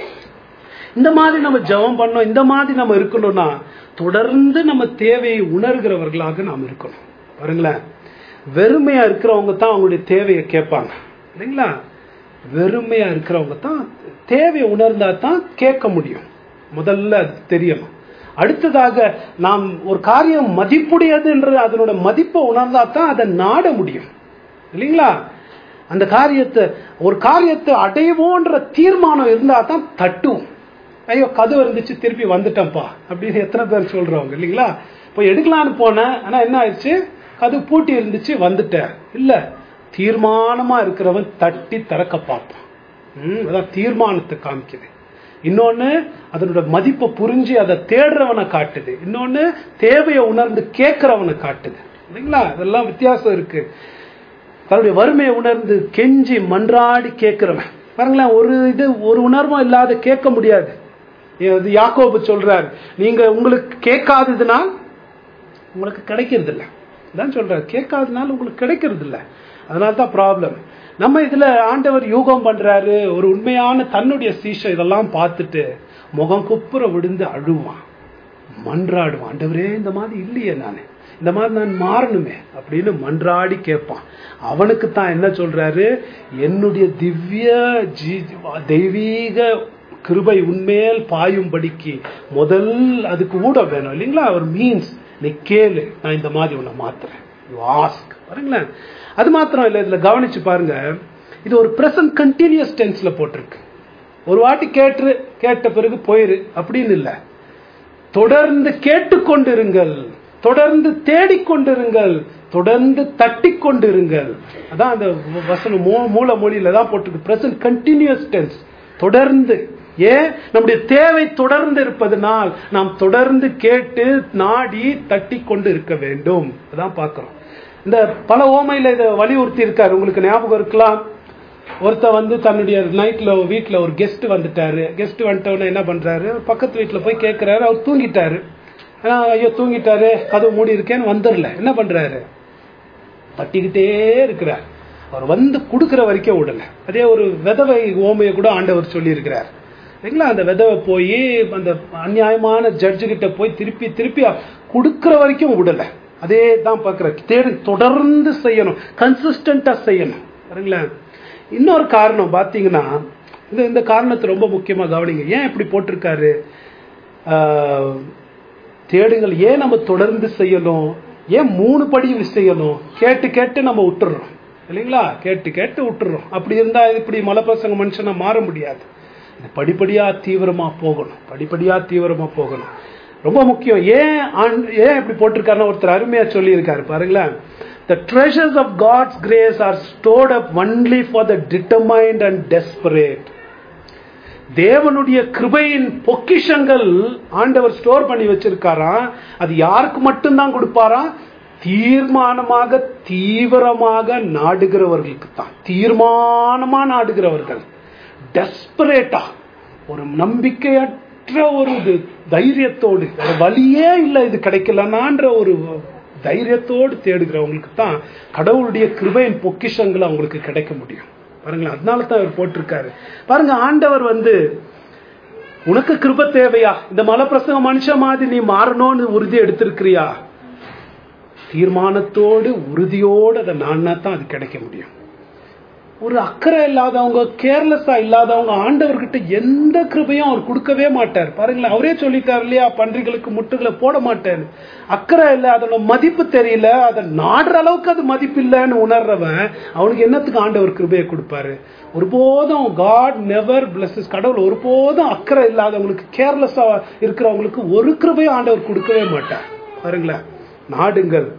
இந்த மாதிரி நம்ம ஜெபம் பண்ணோம், இந்த மாதிரி நம்ம இருக்கணும்னா தொடர்ந்து நம்ம தேவையை உணர்கிறவர்களாக நாம் இருக்கணும். பாருங்களேன், வெறுமையா இருக்கிறவங்க தான் அவங்களுடைய தேவையை கேட்பாங்க இல்லைங்களா? வெறுமையா இருக்கிறவங்க தான் தேவையை உணர்ந்தா தான் கேட்க முடியும். முதல்ல அது தெரியணும். அடுத்ததாக நாம் ஒரு காரியம் மதிப்புடையதுன்றது அதனோட மதிப்பை உணர்ந்தா தான் அதை நாட முடியும் இல்லைங்களா? அந்த காரியத்தை ஒரு காரியத்தை அடைவோன்ற தீர்மானம் இருந்தா தான் தட்டும். ஐயோ கதவு இருந்துச்சு திருப்பி வந்துட்டேன்ப்பா அப்படின்னு எத்தனை பேர் சொல்றவங்க இல்லைங்களா? போய் எடுக்கலான்னு போனேன், ஆனா என்ன ஆயிடுச்சு, கதவு பூட்டி இருந்துச்சு, வந்துட்டேன். இல்ல, தீர்மானமா இருக்கிறவன் தட்டி திறக்க பார்ப்பான். உம் அதான் தீர்மானத்தை காமிக்குது. இன்னொன்னு அதனோட மதிப்பை புரிஞ்சு அதை தேடுறவனை காட்டுது. இன்னொன்னு தேவையை உணர்ந்து கேட்கிறவனை காட்டுது இல்லைங்களா? இதெல்லாம் வித்தியாசம் இருக்கு. தன்னுடைய வறுமையை உணர்ந்து கெஞ்சி மன்றாடி கேட்கிறவன் பாருங்களேன், ஒரு இது ஒரு உணர்வும் இல்லாத கேட்க முடியாது. யாக்கோபு சொல்றாரு, நீங்க உங்களுக்கு கேட்காததுனால் உங்களுக்கு கிடைக்கிறது இல்லை தான் சொல்றாரு. கேட்காததுனால உங்களுக்கு கிடைக்கிறது இல்லை, அதனால்தான் ப்ராப்ளம். நம்ம இதுல ஆண்டவர் யூகம் பண்றாரு. ஒரு உண்மையான தன்னுடைய சீஷை இதெல்லாம் பார்த்துட்டு முகம் குப்புற விழுந்து அழுவான், மன்றாடுவான். ஆண்டவரே இந்த மாதிரி இல்லையே, நானு இந்த மாதிரி நான் மாறணுமே அப்படின்னு மன்றாடி கேட்பான். அவனுக்கு தான் என்ன சொல்றாரு, என்னுடைய திவ்ய ஜீ தெய்வீக கிருபை உண்மையில் பாயும்படிக்கு முதல் அதுக்கு ஊட வேணும் இல்லைங்களா? அவர் மீன்ஸ் நீ கேளு, நான் இந்த மாதிரி உன்னை மாத்துறேன், யூ ஆஸ்க். பாருங்களேன், அது மாத்திரம் இல்லை, இதுல கவனிச்சு பாருங்க, இது ஒரு பிரசன்ட் கண்டினியூஸ் டென்ஸ்ல போட்டிருக்கு. ஒரு வாட்டி கேட்டு கேட்ட பிறகு போயிரு அப்படின்னு இல்லை. தொடர்ந்து கேட்டுக்கொண்டிருங்கள், தொடர்ந்து தேடிக்கொண்டிருங்கள், தொடர்ந்து தட்டி கொண்டிருங்கள். அதான் அந்த வசனம் மூல மொழியில தான் போட்டிருக்கு, பிரசன்ட் கண்டினியூஸ் டென்ஸ். தொடர்ந்து. ஏன்? நம்முடைய தேவை தொடர்ந்து இருப்பதனால் நாம் தொடர்ந்து கேட்டு நாடி தட்டி கொண்டு இருக்க வேண்டும். அதான் பார்க்கிறோம். இந்த பல ஓமையில இதை வலியுறுத்தி இருக்காரு. உங்களுக்கு ஞாபகம் இருக்கலாம், ஒருத்த வந்து தன்னுடைய நைட்ல வீட்டுல ஒரு கெஸ்ட் வந்துட்டாரு. கெஸ்ட் வந்துட்டவன என்ன பண்றாரு, பக்கத்து வீட்டுல போய் கேட்கிறாரு. அவர் தூங்கிட்டாரு. ஐயோ தூங்கிட்டாரு, கதவு மூடி இருக்கேன்னு வந்துடல. என்ன பண்றாரு, தட்டிக்கிட்டே இருக்கிறார். அவர் வந்து கொடுக்கிற வரைக்கும் விடல. அதே ஒரு விதவை ஓமையை கூட ஆண்டவர் சொல்லி இருக்கிறார் இல்லைங்களா? அந்த விதவை போய் அந்த அநியாயமான ஜட்ஜு கிட்ட போய் திருப்பி திருப்பி கொடுக்கிற வரைக்கும் விடல. அதே தான் பார்க்கிற, தேடி தொடர்ந்து செய்யணும், கன்சிஸ்டன்டா செய்யணும். பாருங்களேன், இன்னொரு காரணம் பாத்தீங்கன்னா, இந்த இந்த காரணத்தை ரொம்ப முக்கியமா கவனிங்க. ஏன் இப்படி போட்டிருக்காரு, தேடுங்கள். ஏன் நம்ம தொடர்ந்து செய்யணும், ஏன் மூணு படி செய்யணும்? கேட்டு கேட்டு நம்ம விட்டுறோம் இல்லைங்களா? கேட்டு கேட்டு விட்டுறோம். அப்படி இருந்தா இப்படி மலைப்பிரசங்க மனுஷனா மாற முடியாது. இது படிப்படியா தீவிரமா போகணும், படிப்படியா தீவிரமா போகணும். ரொம்ப முக்கியம். ஏன் ஏன் இப்படி போட்டிருக்காருன்னா, ஒருத்தர் அருமையா சொல்லி இருக்காரு பாருங்களேன். The treasures of God's grace are stored up only for the determined and desperate. தேவனுடைய கிருபையின் பொக்கிஷங்கள் ஆண்டவர் ஸ்டோர் பண்ணி வச்சிருக்காராம். அது யாருக்கு மட்டும்தான் கொடுப்பாரா? தீர்மானமாக தீவிரமாக நாடுகிறவர்களுக்கு தான். தீர்மானமா நாடுகிறவர்கள், டெஸ்பரேட்டா, ஒரு நம்பிக்கையற்ற ஒரு தைரியத்தோடு, வழியே இல்லை இது கிடைக்கலனான்ற ஒரு தைரியத்தோடு தேடுகிறவங்களுக்கு தான் கடவுளுடைய கிருபையின் பொக்கிஷங்கள் அவங்களுக்கு கிடைக்க முடியும். பாருங்களேன், அதனால தான் அவர் போட்டிருக்காரு. பாருங்க, ஆண்டவர் வந்து உனக்கு கிருபை தேவையா, இந்த மலைப்பிரசங்க மனுஷன் மாதிரி நீ மாறணும்னு உறுதி எடுத்திருக்கிறியா, தீர்மானத்தோடு உறுதியோடு அதை நான்னா தான் அது கிடைக்க முடியும். ஒரு அக்கறை இல்லாதவங்க, கேர்லெஸ்ஸா இல்லாதவங்க ஆண்டவர்கிட்ட எந்த கிருபையும் அவர் கொடுக்கவே மாட்டார். பாருங்களேன், அவரே சொல்லிட்டார் இல்லையா, பன்றிகளுக்கு முட்டுகளை போட மாட்டேன்னு. அக்கறை இல்லை, அதோட மதிப்பு தெரியல, அதை நாடுற அளவுக்கு அது மதிப்பு இல்லைன்னு உணர்றவன் அவனுக்கு என்னத்துக்கு ஆண்டவர் கிருபையை கொடுப்பாரு? ஒருபோதும் காட் நெவர் பிளஸஸ், கடவுள் ஒருபோதும் அக்கறை இல்லாதவங்களுக்கு, கேர்லெஸ்ஸா இருக்கிறவங்களுக்கு ஒரு கிருபையும் ஆண்டவர் கொடுக்கவே மாட்டார். பாருங்களேன், நாடுங்கள்.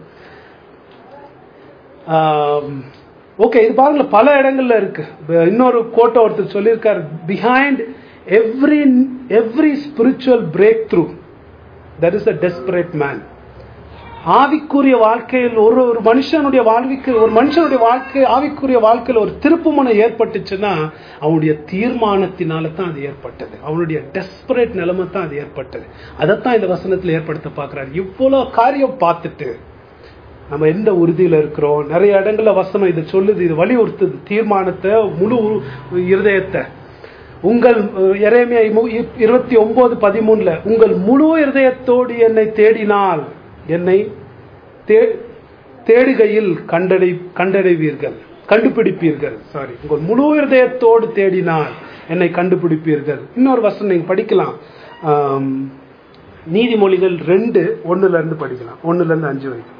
ஓகே, இது பாருங்க பல இடங்கள்ல இருக்கு. இன்னொரு கோட்டை ஒருத்தர் சொல்லியிருக்கார், behind every every spiritual breakthrough that is a desperate man. ஆவிக்குரிய வாழ்க்கையில் ஒரு ஒரு மனுஷனுடைய வாழ்க்கைக்கு ஒரு மனுஷனுடைய வாழ்க்கை ஆவிக்குரிய வாழ்க்கையில் ஒரு திருப்புமுனை ஏற்பட்டுச்சுன்னா அவனுடைய தீர்மானத்தினால தான் அது ஏற்பட்டது. அவனுடைய டெஸ்பரேட் நிலைமை தான் அது ஏற்பட்டது. அதைத்தான் இந்த வசனத்தில் ஏற்படுத்த பார்க்கிறார். இவ்வளவு காரியம் பார்த்துட்டு நம்ம எந்த உறுதியில இருக்கிறோம்? நிறைய இடங்கள்ல வசனம் இதை சொல்லுது, இது வலியுறுத்துது தீர்மானத்தை, முழு இருதயத்தை. உங்கள் எரேமியா இருபத்தி ஒன்பது பதிமூணுல உங்கள் முழு இருதயத்தோடு என்னை தேடினால், என்னை தேடுகையில் கண்டடை கண்டடைவீர்கள் கண்டுபிடிப்பீர்கள் சாரி உங்கள் முழு இருதயத்தோடு தேடினால் என்னை கண்டுபிடிப்பீர்கள். இன்னொரு வசனம் நீங்க படிக்கலாம், நீதிமொழிகள் ரெண்டு ஒண்ணுல இருந்து படிக்கலாம், ஒண்ணுல இருந்து அஞ்சு வரைக்கும்.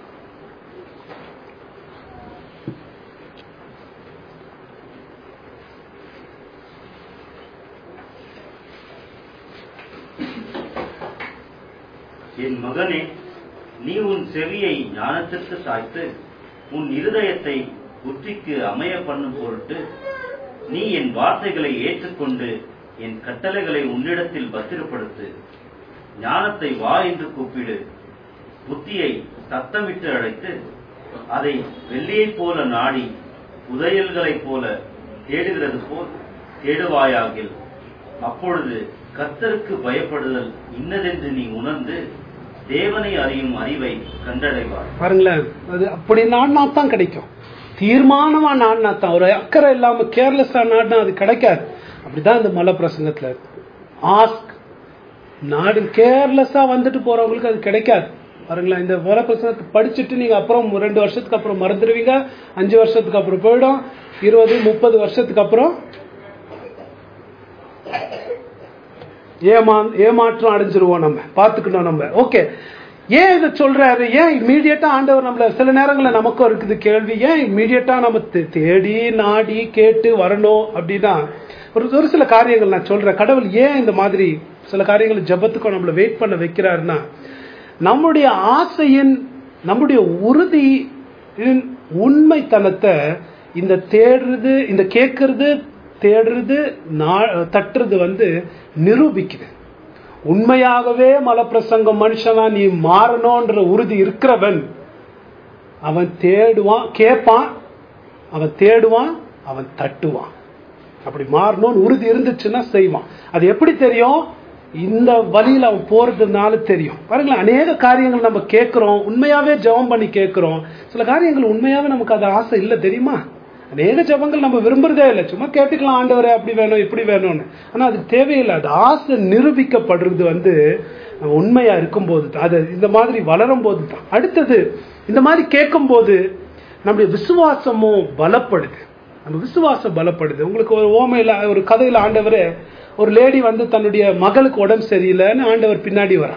என் மகனே, நீ உன் செவியை ஞானத்திற்கு சாய்த்து உன் இருதயத்தை புத்திக்கு அமைய பண்ணும் பொருட்டு நீ என் வார்த்தைகளை ஏற்றுக்கொண்டு என் கட்டளைகளை உன்னிடத்தில் பத்திரப்படுத்து. ஞானத்தை வா என்று கூப்பிடு, புத்தியை சத்தமிட்டு அழைத்து அதை வெள்ளியைப் போல நாடி புதையல்களைப் போல தேடுகிறது போல் தேடுவாயாகில். அப்பொழுது கர்த்தருக்கு பயப்படுதல் இன்னதென்று நீ உணர்ந்து தேவனை அறியும் அறிவை கண்டடைவார். பாருங்களேன், அது அப்படி நாடினா தான் கிடைக்கும். தீர்மானமா நாடினா தான். ஒரு அக்கறை இல்லாம கேர்லெஸ்ஸா நாடினா அது கிடைக்காது. அப்படிதான் இந்த மலை பிரசங்கத்துல ஆஸ்க் நாடு கேர்லெஸ்ஸா வந்துட்டு போறவங்களுக்கு அது கிடைக்காது. பாருங்களேன், இந்த மலை பிரசங்கத்தை படிச்சுட்டு நீங்க அப்புறம் ரெண்டு வருஷத்துக்கு அப்புறம் மறந்துடுவீங்க, அஞ்சு வருஷத்துக்கு அப்புறம் போயிடும், இருபது முப்பது வருஷத்துக்கு அப்புறம் ஏமா ஏமாற்றம் அடைஞ்சிருவோம். நம்ம பார்த்துக்கணும். நம்ம ஓகே, ஏன் இதை சொல்றாரு? ஏன் இம்மீடியட்டா ஆண்டவர் நம்மள, சில நேரங்களில் நமக்கும் இருக்குது கேள்வி, ஏன் இம்மீடியட்டா நம்ம தேடி நாடி கேட்டு வரணும் அப்படின்னா, ஒரு ஒரு சில காரியங்கள் நான் சொல்றேன். கடவுள் ஏன் இந்த மாதிரி சில காரியங்கள் ஜெபத்துக்கும் நம்மள வெயிட் பண்ண வைக்கிறாருன்னா, நம்முடைய ஆசையின், நம்முடைய உறுதி உண்மைத்தனத்தை இந்த தேடுறது, இந்த கேட்கறது, தேடுறது, தட்டுறது வந்து நிரூபிக்குது. உண்மையாகவே மலப்பிரசங்கம் மனுஷனா நீ மாறணும்ன்ற உறுதி இருக்கிறவன் அவன் தேடுவான், கேட்பான், அவன் தேடுவான், அவன் தட்டுவான். அப்படி மாறணும்னு உறுதி இருந்துச்சுன்னா செய்வான். அது எப்படி தெரியும்? இந்த வழியில் அவன் போறதுனால தெரியும். பாருங்களேன், அநேக காரியங்கள் நம்ம கேட்கிறோம், உண்மையாவே ஜெபம் பண்ணி கேட்கிறோம். சில காரியங்கள் உண்மையாவே நமக்கு அது ஆசை இல்லை, தெரியுமா? அநேக ஜெபங்கள் நம்ம விரும்புறதே இல்லை, சும்மா கேட்டுக்கலாம் ஆண்டவரே அப்படி வேணும் இப்படி வேணும்னு. ஆனா அது தேவையில்லை. அது ஆசை நிரூபிக்கப்படுறது வந்து உண்மையா இருக்கும்போது தான், அது இந்த மாதிரி வளரும் போது தான். அடுத்தது, இந்த மாதிரி கேட்கும் போது நம்முடைய விசுவாசமும் பலப்படுது. நம்ம விசுவாசம் பலப்படுது. உங்களுக்கு ஒரு ஓமையில, ஒரு கதையில ஆண்டவரே, ஒரு லேடி வந்து தன்னுடைய மகளுக்கு உடம்பு சரியில்லைன்னு ஆண்டவர் பின்னாடி வர,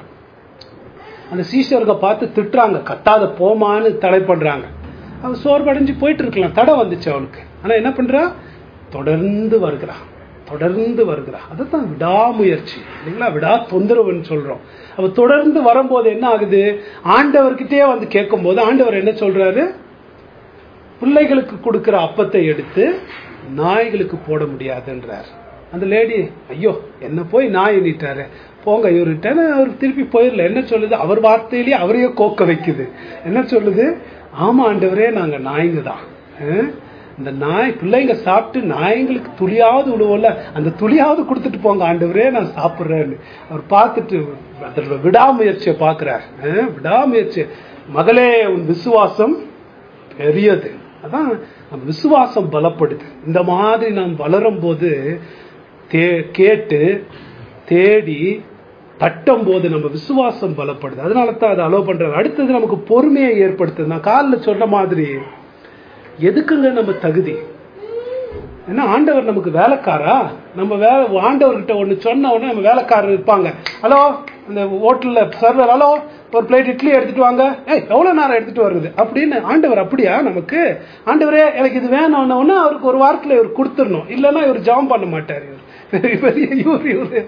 அந்த சீஷர்க பார்த்து திட்டுறாங்க, கத்தாத போமான்னு தடை பண்றாங்க. அவள் சோர்வடைஞ்சு போயிட்டு இருக்கலாம், தடை வந்துச்சு அவளுக்கு. ஆனா என்ன பண்றா? தொடர்ந்து வருகிறா, தொடர்ந்து வருகிறா. அதுதான் விடாமுயற்சி இல்லைங்களா? விடா தொந்தரவுன்னு சொல்றோம். அவ தொடர்ந்து வரும்போது என்ன ஆகுது? ஆண்டவர்கிட்டயே வந்து கேட்கும் போது ஆண்டவர் என்ன சொல்றாரு? பிள்ளைகளுக்கு கொடுக்கிற அப்பத்தை எடுத்து நாய்களுக்கு போட முடியாதுன்றார். அந்த லேடி, ஐயோ என்ன போய் நாய் எண்ணிட்டாரு, போங்க இவர்கிட்ட, அவர் திருப்பி போயிடல. என்ன சொல்லுது? அவர் வார்த்தையிலேயே அவரையே கோக்க வைக்குது. என்ன சொல்லுது? ஆமா ஆண்டவரே, நாங்க நாய்ங்க தான். இந்த நாய் பிள்ளைங்க சாப்பிட்டு நாய்ங்களுக்கு துளியாவது விடுவோம்ல, அந்த துளியாவது கொடுத்துட்டு போங்க ஆண்டவரே, நான் சாப்பிட்றேன்னு. அவர் பார்த்துட்டு அதோட விடாமுயற்சியை பார்க்கிறார். விடாமுயற்சி. மகளே, உன் விசுவாசம் பெரியது. அதான் நம்ம விசுவாசம் பலப்படுது. இந்த மாதிரி நாம் வளரும் போது, கேட்டு தேடி தட்டும் போது நம்ம விசுவாசம் பலப்படுது. அதனால தான் அதை அலோவ் பண்றாரு. அடுத்தது நமக்கு பொறுமையை ஏற்படுத்துது. நான் காலில் சொன்ன மாதிரி, எதுக்குங்க நம்ம தகுதி? ஏன்னா ஆண்டவர் நமக்கு வேலைக்காரா? நம்ம வே ஆண்டவர்கிட்ட ஒண்ணு சொன்ன உடனே நம்ம வேலைக்காரர் இருப்பாங்க. ஹலோ, அந்த ஹோட்டல்ல சர்வர், ஹலோ ஒரு பிளேட் இட்லி எடுத்துட்டு வாங்க, ஏய் எவ்வளவு நேரம் எடுத்துட்டு வருது அப்படின்னு. ஆண்டவர் அப்படியா நமக்கு? ஆண்டவரே எனக்கு இது வேணும்னு அவருக்கு ஒரு வாரத்துல இவர் கொடுத்துடணும், இல்லைன்னா இவர் ஜாம் பண்ண மாட்டார். இவர் இவரு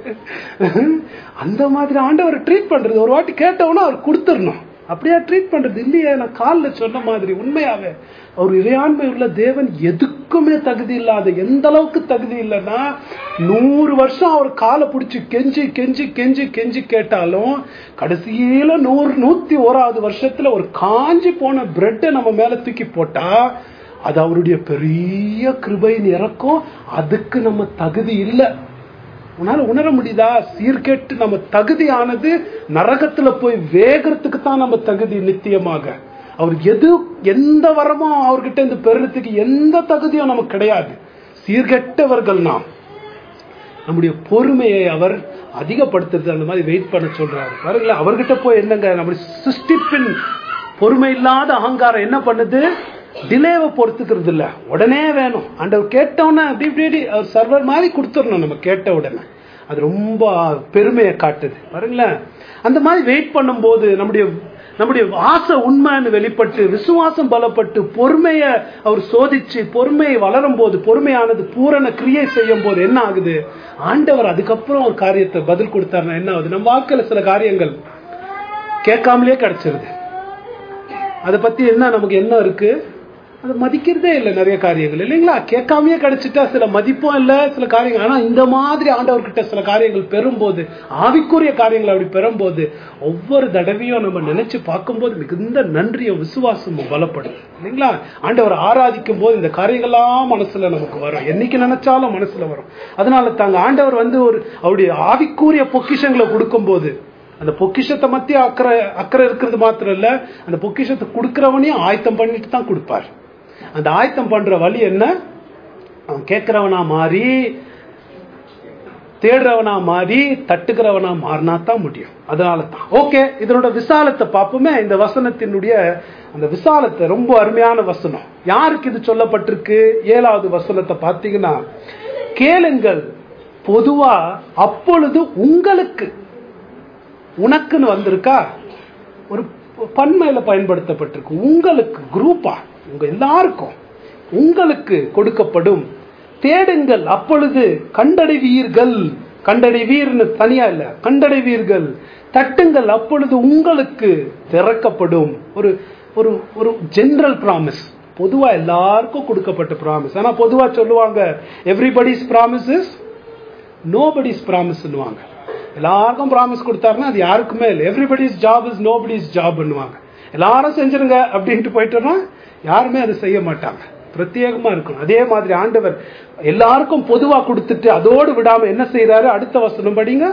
அந்த மாதிரி ஆண்டவர் ட்ரீட் பண்றது, ஒரு வாட்டி கேட்டவொன்னா அவர் கொடுத்துடணும். அப்படியா ட்ரீட் பண்றது? இல்லையே. நான் காலில் சொன்ன மாதிரி உண்மையாவே அவர் இறையாண்மை உள்ள தேவன், எதுக்குமே தகுதி இல்லாத, எந்த அளவுக்கு தகுதி இல்லைன்னா நூறு வருஷம் அவர் காலை பிடிச்சி கெஞ்சி கெஞ்சி கெஞ்சி கெஞ்சி கேட்டாலும் கடைசியில நூறு நூத்தி ஓராவது வருஷத்துல ஒரு காஞ்சி போன பிரெட்டை நம்ம மேல தூக்கி போட்டா அது அவருடைய பெரிய கிருபையின் இறக்கம். அதுக்கு நம்ம தகுதி இல்லை. உன்னால உணர முடியுதா? சீர்கேட்டு நம்ம தகுதியானது நரகத்துல போய் வேகறதுக்கு தான் நம்ம தகுதி நித்தியமாக. அவர் எது எந்த வரமும் அவர்கிட்ட இருந்து பெறறதுக்கு எந்த தகுதியும் நமக்கு கிடையாது. சீர்கெட்டவர்கள் நாம். நம்முடைய பொறுமையை அவர் அதிகப்படுத்துறது, அந்த மாதிரி வெயிட் பண்ண சொல்றாரு பாருங்களேன். அவர்கிட்ட போய் என்னங்க, நம்முடைய சிருஷ்டிப்பின் பொறுமை இல்லாத அகங்காரம் என்ன பண்ணுது? டிலேவை பொறுத்துக்கிறது இல்ல, உடனே வேணும். ஆண்டவர் கேட்டவுடனே அப்படி இப்படி அவர் சர்வர் மாதிரி கொடுத்துடணும் நம்ம கேட்ட உடனே. அது ரொம்ப பெருமையை காட்டுது பாருங்களேன். அந்த மாதிரி வெயிட் பண்ணும்போது நம்முடைய நம்முடைய ஆசை உண்மைன்னு வெளிப்பட்டு, விசுவாசம் பலப்பட்டு, பொறுமையை அவர் சோதிச்சு, பொறுமையை வளரும் போது, பொறுமையானது பூரண கிரியை செய்யும் போது என்ன ஆகுது? ஆண்டவர் அதுக்கப்புறம் ஒரு காரியத்தை பதில் கொடுத்தாருன்னா என்ன ஆகுது? நம்ம வாழ்க்கையில சில காரியங்கள் கேட்காமலே கிடைச்சிருது. அதை பத்தி என்ன நமக்கு என்ன இருக்கு? அதை மதிக்கிறதே இல்லை நிறைய காரியங்கள், இல்லைங்களா? கேட்காமையே கிடைச்சிட்டா சில மதிப்பும் இல்லை சில காரியங்கள். ஆனா இந்த மாதிரி ஆண்டவர்கிட்ட சில காரியங்கள் பெறும்போது, ஆவிக்குரிய காரியங்கள் அப்படி பெறும்போது, ஒவ்வொரு தடவையும் நம்ம நினைச்சு பார்க்கும்போது மிகுந்த நன்றியும் விசுவாசமும் பலப்படுது, இல்லைங்களா? ஆண்டவர் ஆராதிக்கும் போது இந்த காரியங்கள்லாம் மனசுல நமக்கு வரும், என்னைக்கு நினைச்சாலும் மனசுல வரும். அதனால தாங்க ஆண்டவர் வந்து ஒரு அவருடைய ஆவிக்குரிய பொக்கிஷங்களை கொடுக்கும் போது, அந்த பொக்கிஷத்தை மத்திய அக்கறை அக்கறை இருக்கிறது மாத்திரம் இல்ல, அந்த பொக்கிஷத்தை கொடுக்கிறவனையும் ஆயத்தம் பண்ணிட்டு தான் கொடுப்பார். அந்த ஆயத்தம் பண்ற வழி என்ன? அவன் கேட்கிறவனா மாறி, தேடுறவனா மாறி, தட்டுக்கிறவனா மாறினா தான் முடியும். அதனால தான் ஓகே, இதனோட விசாலத்தை பார்ப்போமே. இந்த வசனத்தினுடைய அந்த விசாலத்தை, ரொம்ப அருமையான வசனம். யாருக்கு இது சொல்லப்பட்டிருக்கு? ஏழாவது வசனத்தை பார்த்தீங்கன்னா, கேளுங்கள் பொதுவா அப்பொழுது உங்களுக்கு. உனக்குன்னு வந்திருக்கா? ஒரு பன்மையில பயன்படுத்தப்பட்டிருக்கு. உங்களுக்கு, குரூப்பா, உங்க எல்லாருக்கும் உங்களுக்கு கொடுக்கப்படும். தேடுங்கள் அப்பொழுது கண்டடைவீர்கள். கண்டடைவீர்னு தனியா இல்ல, கண்டடைவீர்கள். தட்டுங்கள் அப்பொழுது உங்களுக்கு திறக்கப்படும். ஒரு ஒரு ஒரு ஜெனரல் ப்ராமிஸ், பொதுவா எல்லாருக்கும் கொடுக்கப்பட்ட ப்ராமிஸ். ஆனா பொதுவா சொல்லுவாங்க எவ்ரிபடிஸ் ப்ராமிஸ் இஸ் நோபடிஸ் ப்ராமிஸ்னுவாங்க. எல்லாருக்கும் ப்ராமிஸ் கொடுத்தாருன்னா அது யாருக்குமே இல்லை. Everybody's job is nobody's job பண்ணுவாங்க. எல்லாரும் செஞ்சிருங்க அப்படின்ட்டு போயிட்டோம்னா யாருமே அதை செய்ய மாட்டாங்க. பிரத்யேகமா இருக்கணும். அதே மாதிரி ஆண்டவர் எல்லாருக்கும் பொதுவா கொடுத்துட்டு அதோடு விடாம என்ன செய்யறாரு? அடுத்த வசனம் படிங்க.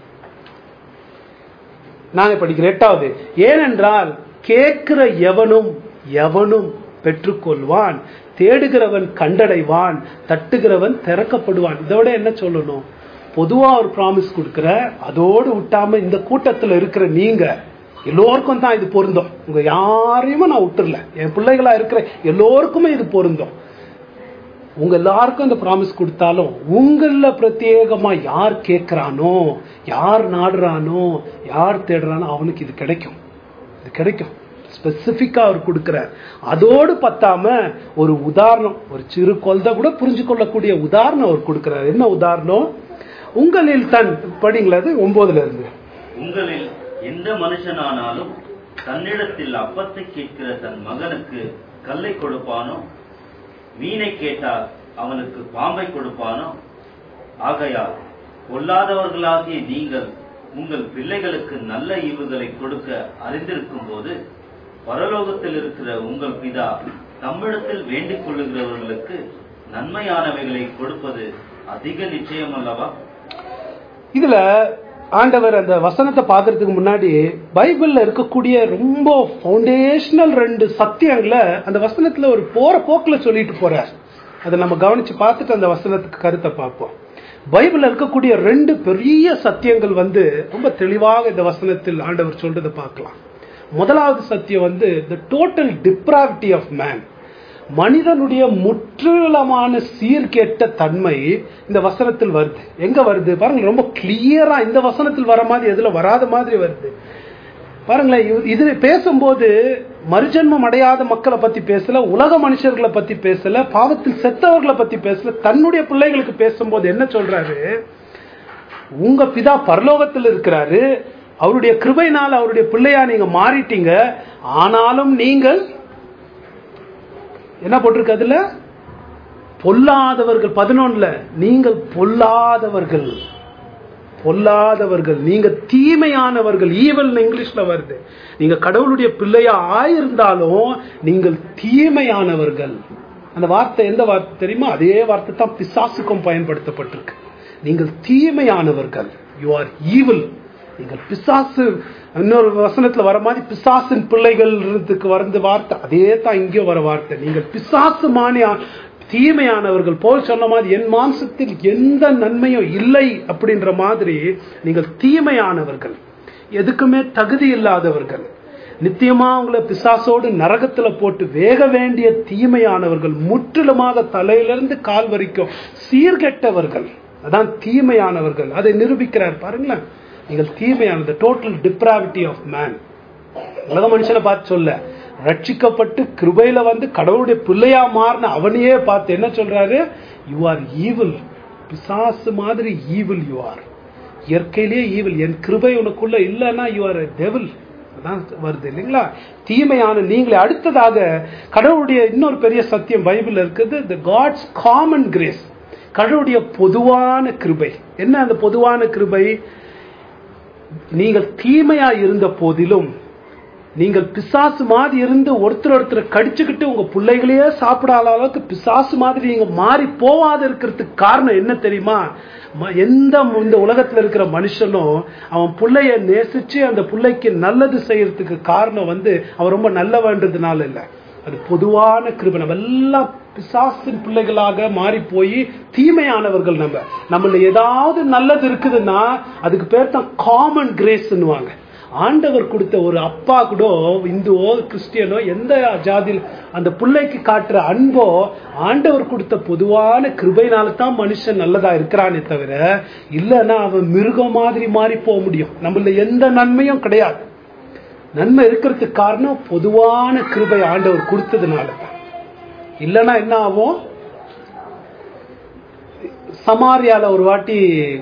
நானே படிக்கிறேன், எட்டாவது. ஏனென்றால் கேட்கிற எவனும் எவனும் பெற்றுக்கொள்வான், தேடுகிறவன் கண்டடைவான், தட்டுகிறவன் திறக்கப்படுவான். இதோட என்ன சொல்லணும்? பொதுவா ஒரு ப்ராமிஸ் கொடுக்கிற, அதோடு விட்டாம இந்த கூட்டத்தில் இருக்கிற நீங்க எல்லோருக்கும் தான் இது பொருந்தும். உங்க யாரையுமே நான் விட்டுறல, என் பிள்ளைகளா இருக்கிற எல்லோருக்குமே இது பொருந்தும். உங்க எல்லாருக்கும் இந்த ப்ராமிஸ் கொடுத்தாலும் உங்கள பிரத்யேகமா யார் கேட்கிறானோ, யார் நாடுறானோ, யார் தேடுறானோ அவனுக்கு இது கிடைக்கும். இது கிடைக்கும். ஸ்பெசிபிக்கா அவர் கொடுக்கிறார். அதோடு பத்தாம ஒரு உதாரணம், ஒரு சிறு குழந்தை கூட புரிஞ்சு கொள்ளக்கூடிய உதாரணம் அவர் கொடுக்கிறார். என்ன உதாரணம்? உங்களில் தன் படிங்களது ஒன்பதுல இருந்து, உங்களில் எந்த மனுஷனானாலும் தன்னிடத்தில் அப்பத்தை கேட்கிற தன் மகனுக்கு கல்லை கொடுப்பானோ, மீனை கேட்டால் அவனுக்கு பாம்பை கொடுப்பானோ? ஆகையால் பொல்லாதவர்களாகிய நீங்கள் உங்கள் பிள்ளைகளுக்கு நல்ல ஈவுகளை கொடுக்க அறிந்திருக்கும் போது, பரலோகத்தில் இருக்கிற உங்கள் பிதா தம்மிடத்தில் வேண்டிக் கொள்ளுகிறவர்களுக்கு நன்மையானவைகளை கொடுப்பது அதிக நிச்சயம் அல்லவா? இதுல ஆண்டவர் அந்த வசனத்தை பார்க்கறதுக்கு முன்னாடி பைபிள்ல இருக்கக்கூடிய ரொம்ப பவுண்டேஷனல் ரெண்டு சத்தியங்களை அந்த வசனத்துல ஒரு போற போக்குல சொல்லிட்டு போறார். அதை நம்ம கவனிச்சு பார்த்துட்டு அந்த வசனத்துக்கு கருத்தை பார்ப்போம். பைபிள்ல இருக்கக்கூடிய ரெண்டு பெரிய சத்தியங்கள் வந்து ரொம்ப தெளிவாக இந்த வசனத்தில் ஆண்டவர் சொல்றதை பார்க்கலாம். முதலாவது சத்தியம் வந்து the total depravity of man. மனிதனுடைய முற்றிலுமான சீர்கேட்ட தன்மை இந்த வசனத்தில் வருது. எங்க வருது பாருங்க, ரொம்ப கிளியரா இந்த வசனத்தில் வர மாதிரி எதுல வராத மாதிரி வருது பாருங்களேன். இது பேசும்போது மறுஜன்மம் அடையாத மக்களை பத்தி பேசல, உலக மனுஷர்களை பத்தி பேசல, பாவத்தில் செத்தவர்களை பத்தி பேசல, தன்னுடைய பிள்ளைகளுக்கு பேசும்போது என்ன சொல்றாரு, உங்க பிதா பரலோகத்தில் இருக்கிறாரு, அவருடைய கிருபையினால் அவருடைய பிள்ளையா நீங்க மாறிட்டீங்க, ஆனாலும் நீங்கள் என்ன போட்டிருக்கு அதுல, பொல்லாதவர்கள். பதினொன்னுல நீங்கள் பொல்லாதவர்கள், பொல்லாதவர்கள், நீங்க தீமையானவர்கள். ஈவல் இங்கிலீஷ்ல வருது. நீங்க கடவுளுடைய பிள்ளையா ஆயிருந்தாலும் நீங்கள் தீமையானவர்கள். அந்த வார்த்தை எந்த வார்த்தை தெரியுமா? அதே வார்த்தை தான் பிசாசுக்கும் பயன்படுத்தப்பட்டிருக்கு. நீங்கள் தீமையானவர்கள், யூ ஆர் ஈவில். நீங்கள் பிசாசு, இன்னொரு வசனத்துல வர மாதிரி பிசாசின் பிள்ளைகள் வருது வார்த்தை, அதே தான் இங்கே வர வார்த்தை. நீங்கள் பிசாசு மானியா தீமையானவர்கள். போல் சொன்ன மாதிரி என் மாம்சத்தில் எந்த நன்மையும் இல்லை அப்படின்ற மாதிரி நீங்கள் தீமையானவர்கள், எதுக்குமே தகுதி இல்லாதவர்கள், நித்தியமா உங்களை பிசாசோடு நரகத்துல போட்டு வேக வேண்டிய தீமையானவர்கள், முற்றிலுமாக தலையிலிருந்து கால் வரைக்கும் சீர்கெட்டவர்கள். அதான் தீமையானவர்கள். அதை நிரூபிக்கிறார் பாருங்களேன். நீங்கள் தீமையானது, டோட்டல் டிப்ராவிட்டி ஆஃப் மேன். உலக மனுஷனை பார்த்து சொல்ல, ரட்சிக்கப்பட்டு கிருபையில வந்து கடவுளுடைய பிள்ளையா மாறின அவனையே பார்த்து என்ன சொல்றாரு, யூ ஆர் ஈவில். பிசாசு மாதிரி ஈவில் யூ ஆர். இயற்கையிலேயே ஈவில். என் கிருபை உனக்குள்ள இல்லைன்னா யூ ஆர் எ டெவில். அதான் வருது இல்லைங்களா, தீமையான நீங்களே. அடுத்ததாக கடவுளுடைய இன்னொரு பெரிய சத்தியம் பைபிள் இருக்குது, தி காட்ஸ் காமன் கிரேஸ். கடவுளுடைய பொதுவான கிருபை. என்ன அந்த பொதுவான கிருபை? நீங்கள் தீமையா இருந்த போதிலும், நீங்கள் பிசாசு மாதிரி இருந்து ஒருத்தர் ஒருத்தர் கடிச்சுக்கிட்டு உங்க பிள்ளைகளையே சாப்பிடாத அளவுக்கு பிசாசு மாதிரி நீங்க மாறி போவாத இருக்கிறதுக்கு காரணம் என்ன தெரியுமா? எந்த இந்த உலகத்துல இருக்கிற மனுஷனும் அவன் பிள்ளைய நேசிச்சு அந்த பிள்ளைக்கு நல்லது செய்யறதுக்கு காரணம் வந்து அவன் ரொம்ப நல்லவன்றதுனால இல்ல, அது பொதுவான கிருபை. நம்ம எல்லாம் பிசாசின் பிள்ளைகளாக மாறி போய் தீமையானவர்கள். நம்ம நம்மள ஏதாவது நல்லது இருக்குதுன்னா அதுக்கு பேர் தான் காமன் கிரேஸ்ன்னுவாங்க. ஆண்டவர் கொடுத்த ஒரு அப்பா கூட, இந்துவோ கிறிஸ்டியனோ எந்த ஜாதியில் அந்த பிள்ளைக்கு காட்டுற அன்போ ஆண்டவர் கொடுத்த பொதுவான கிருபையினால தான் மனுஷன் நல்லதா இருக்கிறானே தவிர, இல்லைன்னா அவன் மிருகம் மாதிரி மாறி போக முடியும். நம்மள எந்த நன்மையும் கிடையாது. நன்மை இருக்கிறதுக்கு காரணம் பொதுவான கிருபை ஆண்டவர் கொடுத்ததுனால. இல்லைன்னா என்ன ஆகும்? சமாரியால ஒரு வாட்டி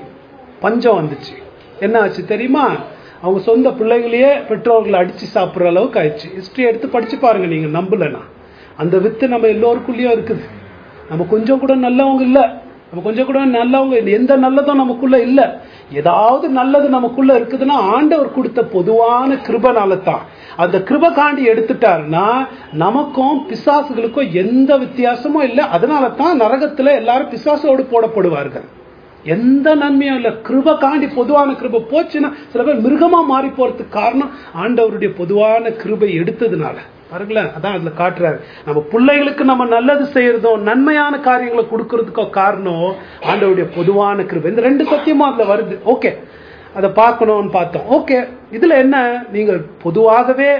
பஞ்சம் வந்துச்சு. என்ன ஆச்சு தெரியுமா? அவங்க சொந்த பிள்ளைகளையே பெற்றோர்களை அடிச்சு சாப்பிட்ற அளவுக்கு ஆயிடுச்சு. ஹிஸ்டரி எடுத்து படிச்சு பாருங்க, நீங்க நம்பலன்னா. அந்த வித்து நம்ம எல்லோருக்குள்ளேயும் இருக்குது. நம்ம கொஞ்சம் கூட நல்லவங்க இல்ல, நம்ம கொஞ்சம் கூட நல்லவங்க, எந்த நல்லதும் நமக்குள்ள இல்ல. ஏதாவது நல்லது நமக்குள்ள இருக்குதுன்னா ஆண்டவர் கொடுத்த பொதுவான கிருபனால தான். அந்த கிருபை காண்டி எடுத்துட்டாருன்னா நமக்கும் பிசாசுகளுக்கும் எந்த வித்தியாசமும் இல்லை. அதனால தான் நரகத்துல எல்லாரும் பிசாசோடு போடப்படுவார்கள். எந்த நன்மையும் இல்ல. கிருபை காண்டி பொதுவான கிருபை போச்சுன்னா சில பேர் மிருகமா மாறி போறதுக்கு காரணம் ஆண்டவருடைய பொதுவான கிருபை எடுத்ததுனால. பாருங்களேன், அதான் அதுல காட்டுறாரு. நம்ம பிள்ளைகளுக்கு நம்ம நல்லது செய்யறதும் நன்மையான காரியங்களை கொடுக்கறதுக்கோ காரணம் ஆண்டவருடைய பொதுவான கிருபை. இந்த ரெண்டு சத்தியமா அதுல வருது. ஓகே, அதை பார்க்கணும்னு பார்த்தோம். ஓகே, இதுல என்ன, நீங்கள் பொதுவாகவே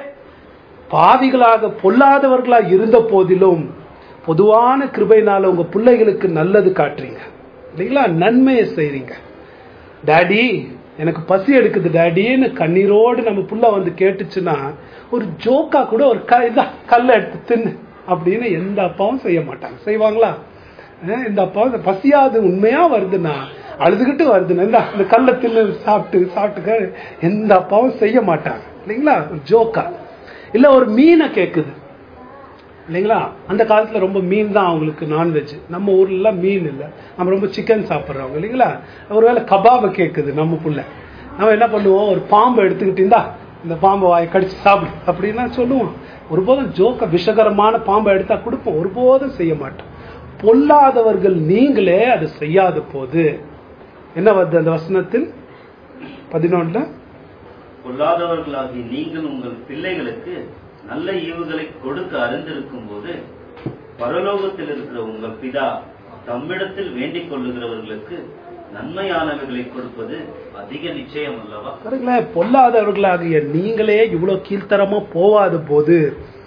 பாவிகளாக பொல்லாதவர்களா இருந்த போதிலும் பொதுவான கிருபையினால உங்க பிள்ளைகளுக்கு நல்லது காட்டுறீங்க இல்லைங்களா, நன்மையை செய்றீங்க. டாடி எனக்கு பசி எடுக்குது டாடின்னு கண்ணீரோடு நம்ம புள்ள வந்து கேட்டுச்சுன்னா ஒரு ஜோக்கா கூட ஒரு கல்லை எடுத்து தின்னு அப்படின்னு எந்த அப்பாவும் செய்ய மாட்டாங்க. செய்வாங்களா? இந்த அப்பாவும் பசியாது உண்மையா வருதுன்னா, அழுதுகிட்டு வருதுன்னா இந்த கல்லை தின்னு சாப்பிட்டு சாப்பிட்டுக்க எந்த அப்பாவும் செய்ய மாட்டாங்க இல்லைங்களா, ஒரு ஜோக்கா. இல்ல ஒரு மீனை கேக்குது இல்லைங்களா, அந்த காலத்துல ரொம்ப மீன் தான் அவங்களுக்கு நான்வெஜ். நம்ம ஊர்ல எல்லாம் மீன் இல்லை, நம்ம ரொம்ப சிக்கன் சாப்பிட்றவங்க இல்லைங்களா. ஒருவேளை கபாபை கேக்குது நம்ம புள்ள, நம்ம என்ன பண்ணுவோம், ஒரு பாம்பை எடுத்துக்கிட்டீங்களா இந்த பாம்பை வாய் கடிச்சு சாப்பிடு அப்படின்னா சொல்லுவோம். ஒருபோதும் ஜோக்க விஷகரமான பாம்பை எடுத்தா கொடுப்போம், ஒருபோதும் செய்ய மாட்டோம். பொல்லாதவர்கள் நீங்களே அதை செய்யாத போது என்ன வருது அந்த வசனத்தில் பதினொன்றுல, பொல்லாதவர்களாகி நீங்கள் உங்கள் பிள்ளைகளுக்கு நல்ல ஈவுகளை கொடுக்க அறிந்திருக்கும் போது பரலோகத்தில் இருக்கிற உங்கள் பிதா தம்மிடத்தில் வேண்டிக் கொள்ளுகிறவர்களுக்கு நன்மையானவர்களை கொடுப்பது அதிக நிச்சயம் அல்லவா? பொல்லாதவர்களாகிய நீங்களே இவ்வளவு கீழ்த்தரமா போவாத போது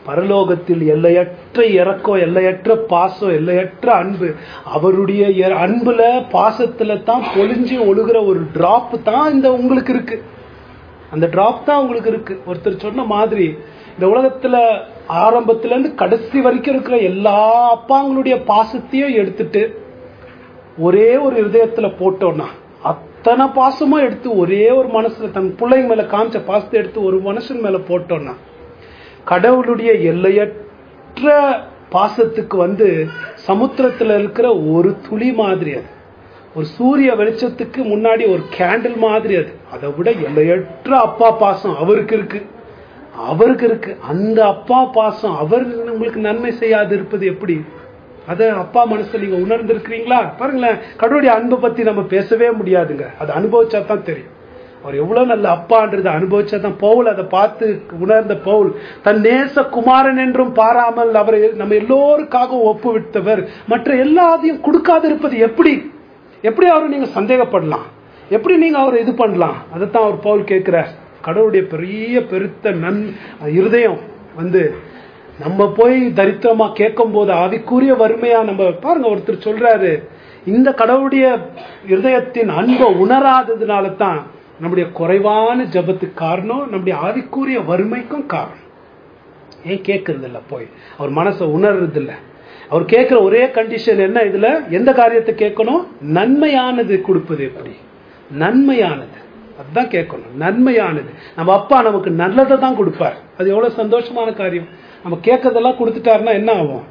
பரலோகத்தில் எல்லையற்ற இரக்கம், எல்லையற்ற பாசம், எல்லையற்ற அன்பு. அவருடைய அன்புல பாசத்துல தான் பொழிஞ்சு ஒழுகிற ஒரு டிராப் தான் இந்த உங்களுக்கு இருக்கு. அந்த டிராப் தான் உங்களுக்கு இருக்கு. ஒருத்தர் சொன்ன மாதிரி இந்த உலகத்துல ஆரம்பத்துல இருந்து கடைசி வரைக்கும் இருக்கிற எல்லா அப்பாங்களுடைய பாசத்தையும் எடுத்துட்டு ஒரே ஒரு இதயத்துல போட்டோம்னா, அத்தனை பாசமும் எடுத்து ஒரே ஒரு மனசுல தன் பிள்ளைங்க மேல காமிச்ச பாசத்தை எடுத்து ஒரு மனுஷன் மேல போட்டோம்னா, கடவுளுடைய எல்லையற்ற பாசத்துக்கு வந்து சமுத்திரத்துல இருக்கிற ஒரு துளி மாதிரி அது. ஒரு சூரிய வெளிச்சத்துக்கு முன்னாடி ஒரு கேண்டில் மாதிரி அது. அதை விட எல்லையற்ற அப்பா பாசம் அவருக்கு இருக்கு, அவருக்கு இருக்கு. அந்த அப்பா பாசம் அவர் உங்களுக்கு நன்மை செய்யாது இருப்பது எப்படி? அத அப்பா மனசுல நீங்க உணர்ந்திருக்கிறீங்களா? பாருங்களேன், கடவுளுடைய அன்பை பத்தி நம்ம பேசவே முடியாதுங்க. அதை அனுபவிச்சா தான் தெரியும். அவர் எவ்வளவு நல்ல அப்பான்றதை அனுபவிச்சாதான். பவுல் அதை பார்த்து உணர்ந்த பவுல், தன் நேச குமாரன் என்றும் பாராமல் அவரை நம்ம எல்லோருக்காக ஒப்பு விட்டவர், மற்ற எல்லாத்தையும் கொடுக்காது இருப்பது எப்படி? எப்படி அவரை நீங்க சந்தேகப்படலாம்? எப்படி நீங்க அவரை இது பண்ணலாம்? அதைத்தான் அவர் பவுல் கேட்கிறார். கடவுளுடைய பெரிய பெருத்த நன் இருதயம் வந்து நம்ம போய் தரித்திரமா கேட்கும் போது ஆவிக்குரிய வறுமையா நம்ம பாருங்க. ஒருத்தர் சொல்றாரு, இந்த கடவுளுடைய இருதயத்தின் அன்பை உணராததுனால தான் நம்முடைய குறைவான ஜபத்துக்கு காரணம், நம்முடைய ஆவிக்குரிய வறுமைக்கும் காரணம். ஏன் கேட்கறது இல்ல? போய் அவர் மனசை உணர்றது இல்ல. அவர் கேட்கிற ஒரே கண்டிஷன் என்ன? இதுல எந்த காரியத்தை கேட்கணும்? நன்மையானது கொடுப்பது எப்படி? நன்மையானது அதுதான் கேட்கணும். நன்மையானது. நம்ம அப்பா நமக்கு நல்லதை தான் கொடுப்பார். அது எவ்வளவு சந்தோஷமான காரியம். நம்ம கேட்கறதெல்லாம் கொடுத்துட்டாருன்னா என்ன ஆகும்?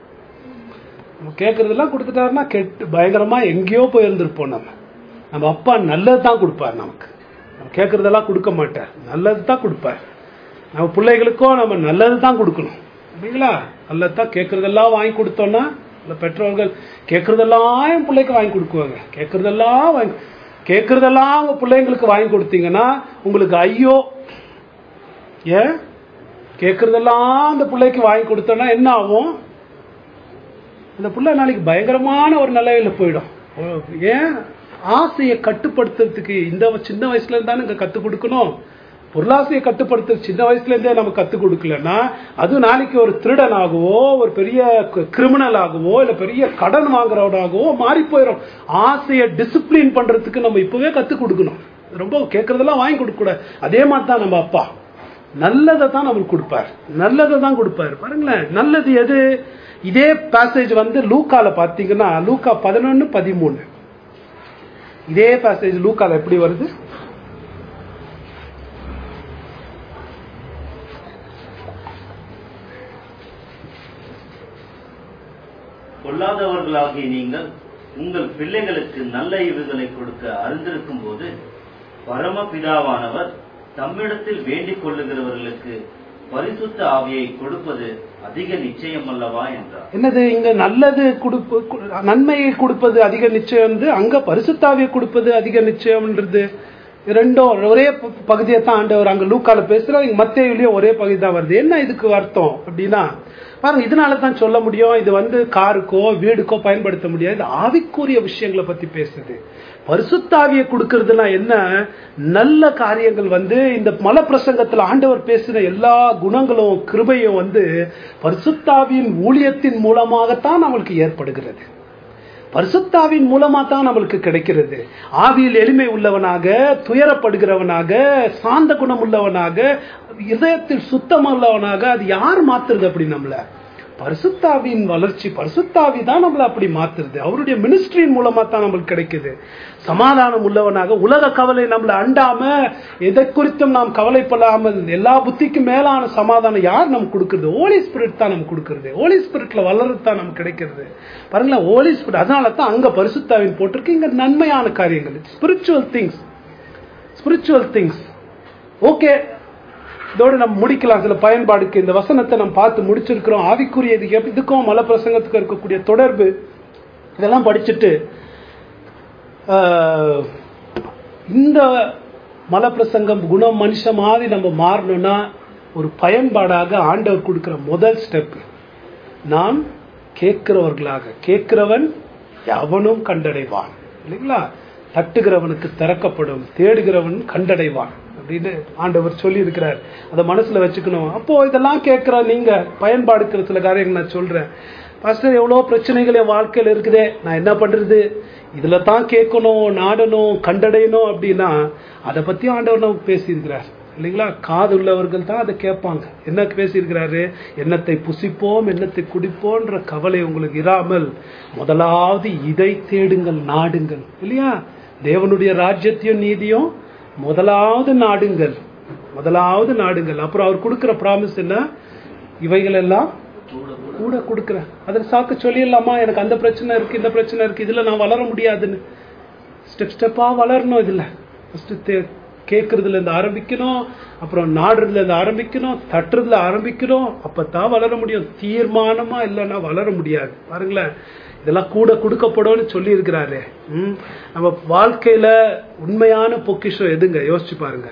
நம்ம கேட்கறதெல்லாம் கொடுத்துட்டாருன்னா கெட்டு பயங்கரமா எங்கேயோ போயிருந்திருப்போம். நம்ம நம்ம அப்பா நல்லது தான் கொடுப்பார் நமக்கு. நம்ம கேட்கறதெல்லாம் கொடுக்க மாட்டார், நல்லது தான் கொடுப்பார். நம்ம பிள்ளைகளுக்கும் நம்ம நல்லது தான் கொடுக்கணும் இல்லைங்களா? நல்லது தான். கேட்கறதெல்லாம் வாங்கி கொடுத்தோம்னா, இந்த பெற்றோர்கள் கேட்கறதெல்லாம் என் பிள்ளைக்கு வாங்கி கொடுக்குவாங்க. கேட்கறதெல்லாம் வாங்கி கேட்கறதெல்லாம் உங்க பிள்ளைங்களுக்கு வாங்கி கொடுத்தீங்கன்னா உங்களுக்கு ஐயோ. ஏன் கேட்கறதெல்லாம் அந்த பிள்ளைக்கு வாங்கி கொடுத்தோம்னா என்ன ஆகும்? அந்த பிள்ளை நாளைக்கு பயங்கரமான ஒரு நிலையில போயிடும். ஏன்? ஆசையை கட்டுப்படுத்துறதுக்கு இந்த சின்ன வயசுல இருந்தானே இங்க கத்துக் கொடுக்கணும். பொருளாசையை கட்டுப்படுத்த சின்ன வயசுல இருந்தே நம்ம கத்துக் கொடுக்கலன்னா, அது நாளைக்கு ஒரு திருடனாகவோ, ஒரு பெரிய கிரிமினல் ஆகவோ, இல்ல பெரிய கடன் வாங்குறவனாகவோ மாறி போயிடும். ஆசையை டிசிப்ளின் பண்றதுக்கு நம்ம இப்பவே கத்துக் கொடுக்கணும். ரொம்ப கேட்கறதெல்லாம் வாங்கி கொடுக்க கூடாது. அதே மாதிரி தான் நம்ம அப்பா நல்லதை தான் நம்மளுக்கு கொடுப்பார், நல்லதை தான் கொடுப்பாரு. பாருங்களேன், நல்லது எது? இதே பேசேஜ் வந்து லூக்கால பாத்தீங்கன்னா, லூக்கா பதினொன்னு பதிமூணு இதே பேசேஜ் லூக்கால எப்படி வருது? பொல்லாதவர்களாகிய நீங்கள் உங்கள் பிள்ளைகளுக்கு நல்ல ஈவுகளை கொடுக்க அறிந்திருக்கும் போது பரமபிதாவானவர் தம்மிடத்தில் வேண்டிக் கொள்ளுகிறவர்களுக்கு பரிசுத்த ஆவியை கொடுப்பது அதிக நிச்சயம் அல்லவா என்றார். என்னது இங்க நல்லது கொடுப்பு, நன்மையை கொடுப்பது அதிக நிச்சயம், அங்க பரிசுத்தாவியை கொடுப்பது அதிக நிச்சயம்ன்றது ரெண்டும் ஒரே பகுதியை தான் ஆண்டவர் அங்க லூக்கால பேசுறாங்க. மத்தேயுலயும் ஒரே பகுதி தான் வருது. என்ன இதுக்கு அர்த்தம் அப்படின்னா, பாருங்க, இதனால தான் சொல்ல முடியும் இது வந்து காருக்கோ வீடுக்கோ பயன்படுத்த முடியாது. ஆவிக்குரிய விஷயங்களை பத்தி பேசுது. பரிசுத்தாவியை கொடுக்கறதுனா என்ன? நல்ல காரியங்கள் வந்து இந்த மல பிரசங்கத்துல ஆண்டவர் பேசுற எல்லா குணங்களும் கிருபையும் வந்து பரிசுத்தாவியின் ஊழியத்தின் மூலமாகத்தான் நம்மளுக்கு ஏற்படுகிறது. பரிசுத்தாவின் மூலமா தான் நம்மளுக்கு கிடைக்கிறது. ஆவியில் எளிமை உள்ளவனாக, துயரப்படுகிறவனாக, சாந்த குணம் உள்ளவனாக, இதயத்தில் சுத்தம் உள்ளவனாக, அது யார் மாத்துறது அப்படி நம்மள? பரிசுத்தாவின் வளர்ச்சி, பரிசுத்தாவி தான் நம்மள அப்படி மாத்துறது. அவருடைய மினிஸ்ட்ரியின் மூலமா தான் நம்மளுக்கு கிடைக்குது. சமாதானம் உள்ளவனாக, உலக கவலை நம்மள அண்டாம, எதை குறித்தும் நாம் கவலைப்படாமல், எல்லா புத்திக்கும் மேலான சமாதானம் யார் நமக்கு கொடுக்கிறது? ஹோலி ஸ்பிரிட் தான் நமக்கு கொடுக்கிறது. ஹோலி ஸ்பிரிட்ல வளர்றதுதான் நமக்கு கிடைக்கிறது. பாருங்களேன், ஹோலி ஸ்பிரிட். அதனால தான் அங்க பரிசுத்தாவின் போட்டிருக்கு, இங்க நன்மையான காரியங்கள், spiritual things, spiritual things. Okay, இதோடு நம்ம முடிக்கலாம். சில பயன்பாடுக்கு இந்த வசனத்தை நம்ம பார்த்து முடிச்சிருக்கிறோம். ஆவிக்குரிய இதுக்கும் மல பிரசங்கத்துக்கு இருக்கக்கூடிய தொடர்பு இதெல்லாம் படிச்சுட்டு, இந்த மல பிரசங்கம் குணம் மனுஷ மாதிரி நம்ம மாறணும்னா ஒரு பயன்பாடாக ஆண்டவர் கொடுக்கிற முதல் ஸ்டெப், நாம் கேட்கிறவர்களாக, கேட்கிறவன் அவனும் கண்டடைவான் இல்லைங்களா? தட்டுகிறவனுக்கு திறக்கப்படும், தேடுகிறவன் கண்டடைவான் அப்படின்னு ஆண்டவர் சொல்லி இருக்கிறார். அதை மனசுல வச்சுக்கணும். அப்போ இதெல்லாம் கேட்கிற நீங்க பயன்பாடுக்கிற சில காரியங்கள் நான் சொல்றேன். பாஸ்டர், எவ்வளவு பிரச்சனைகள் என் வாழ்க்கையில இருக்குதே, நான் என்ன பண்றது, இதுல தான் கேட்கணும், நாடணும், கண்டடையணும் அப்படின்னா அதை பத்தி ஆண்டவர் நமக்கு பேசியிருக்கிறார் இல்லைங்களா? காது உள்ளவர்கள் தான் அதை கேட்பாங்க. என்ன பேசியிருக்கிறாரு? எண்ணத்தை புசிப்போம், எண்ணத்தை குடிப்போன்ற கவலை உங்களுக்கு இராமல் முதலாவது இதை தேடுங்கள், நாடுங்கள் இல்லையா? தேவனுடைய ராஜ்யத்தையும் நீதியும் முதலாவது நாடுங்கள், முதலாவது நாடுங்கள். அப்புறம் அவர் கொடுக்கிற ப்ராமிஸ் என்ன? இவைகள் எல்லாம் கூட கொடுக்கிற. அதில் சாக்கு சொல்லிடலாமா, எனக்கு அந்த பிரச்சனை இருக்கு, இந்த பிரச்சனை இருக்கு, இதுல நான் வளர முடியாதுன்னு. ஸ்டெப் ஸ்டெப்பா வளரணும். இதுல ஃபர்ஸ்ட் கேட்கறதுல இருந்து ஆரம்பிக்கணும், அப்புறம் நாடுறதுல இருந்து ஆரம்பிக்கணும், தட்டுறதுல ஆரம்பிக்கணும். அப்பதான் வளர முடியும். தீர்மானமா இல்லைன்னா வளர முடியாது. பாருங்களேன், இதெல்லாம் கூட கொடுக்கப்படும் சொல்லி இருக்கிறாரு. உம் நம்ம வாழ்க்கையில உண்மையான பொக்கிஷம் எதுங்க? யோசிச்சு பாருங்க.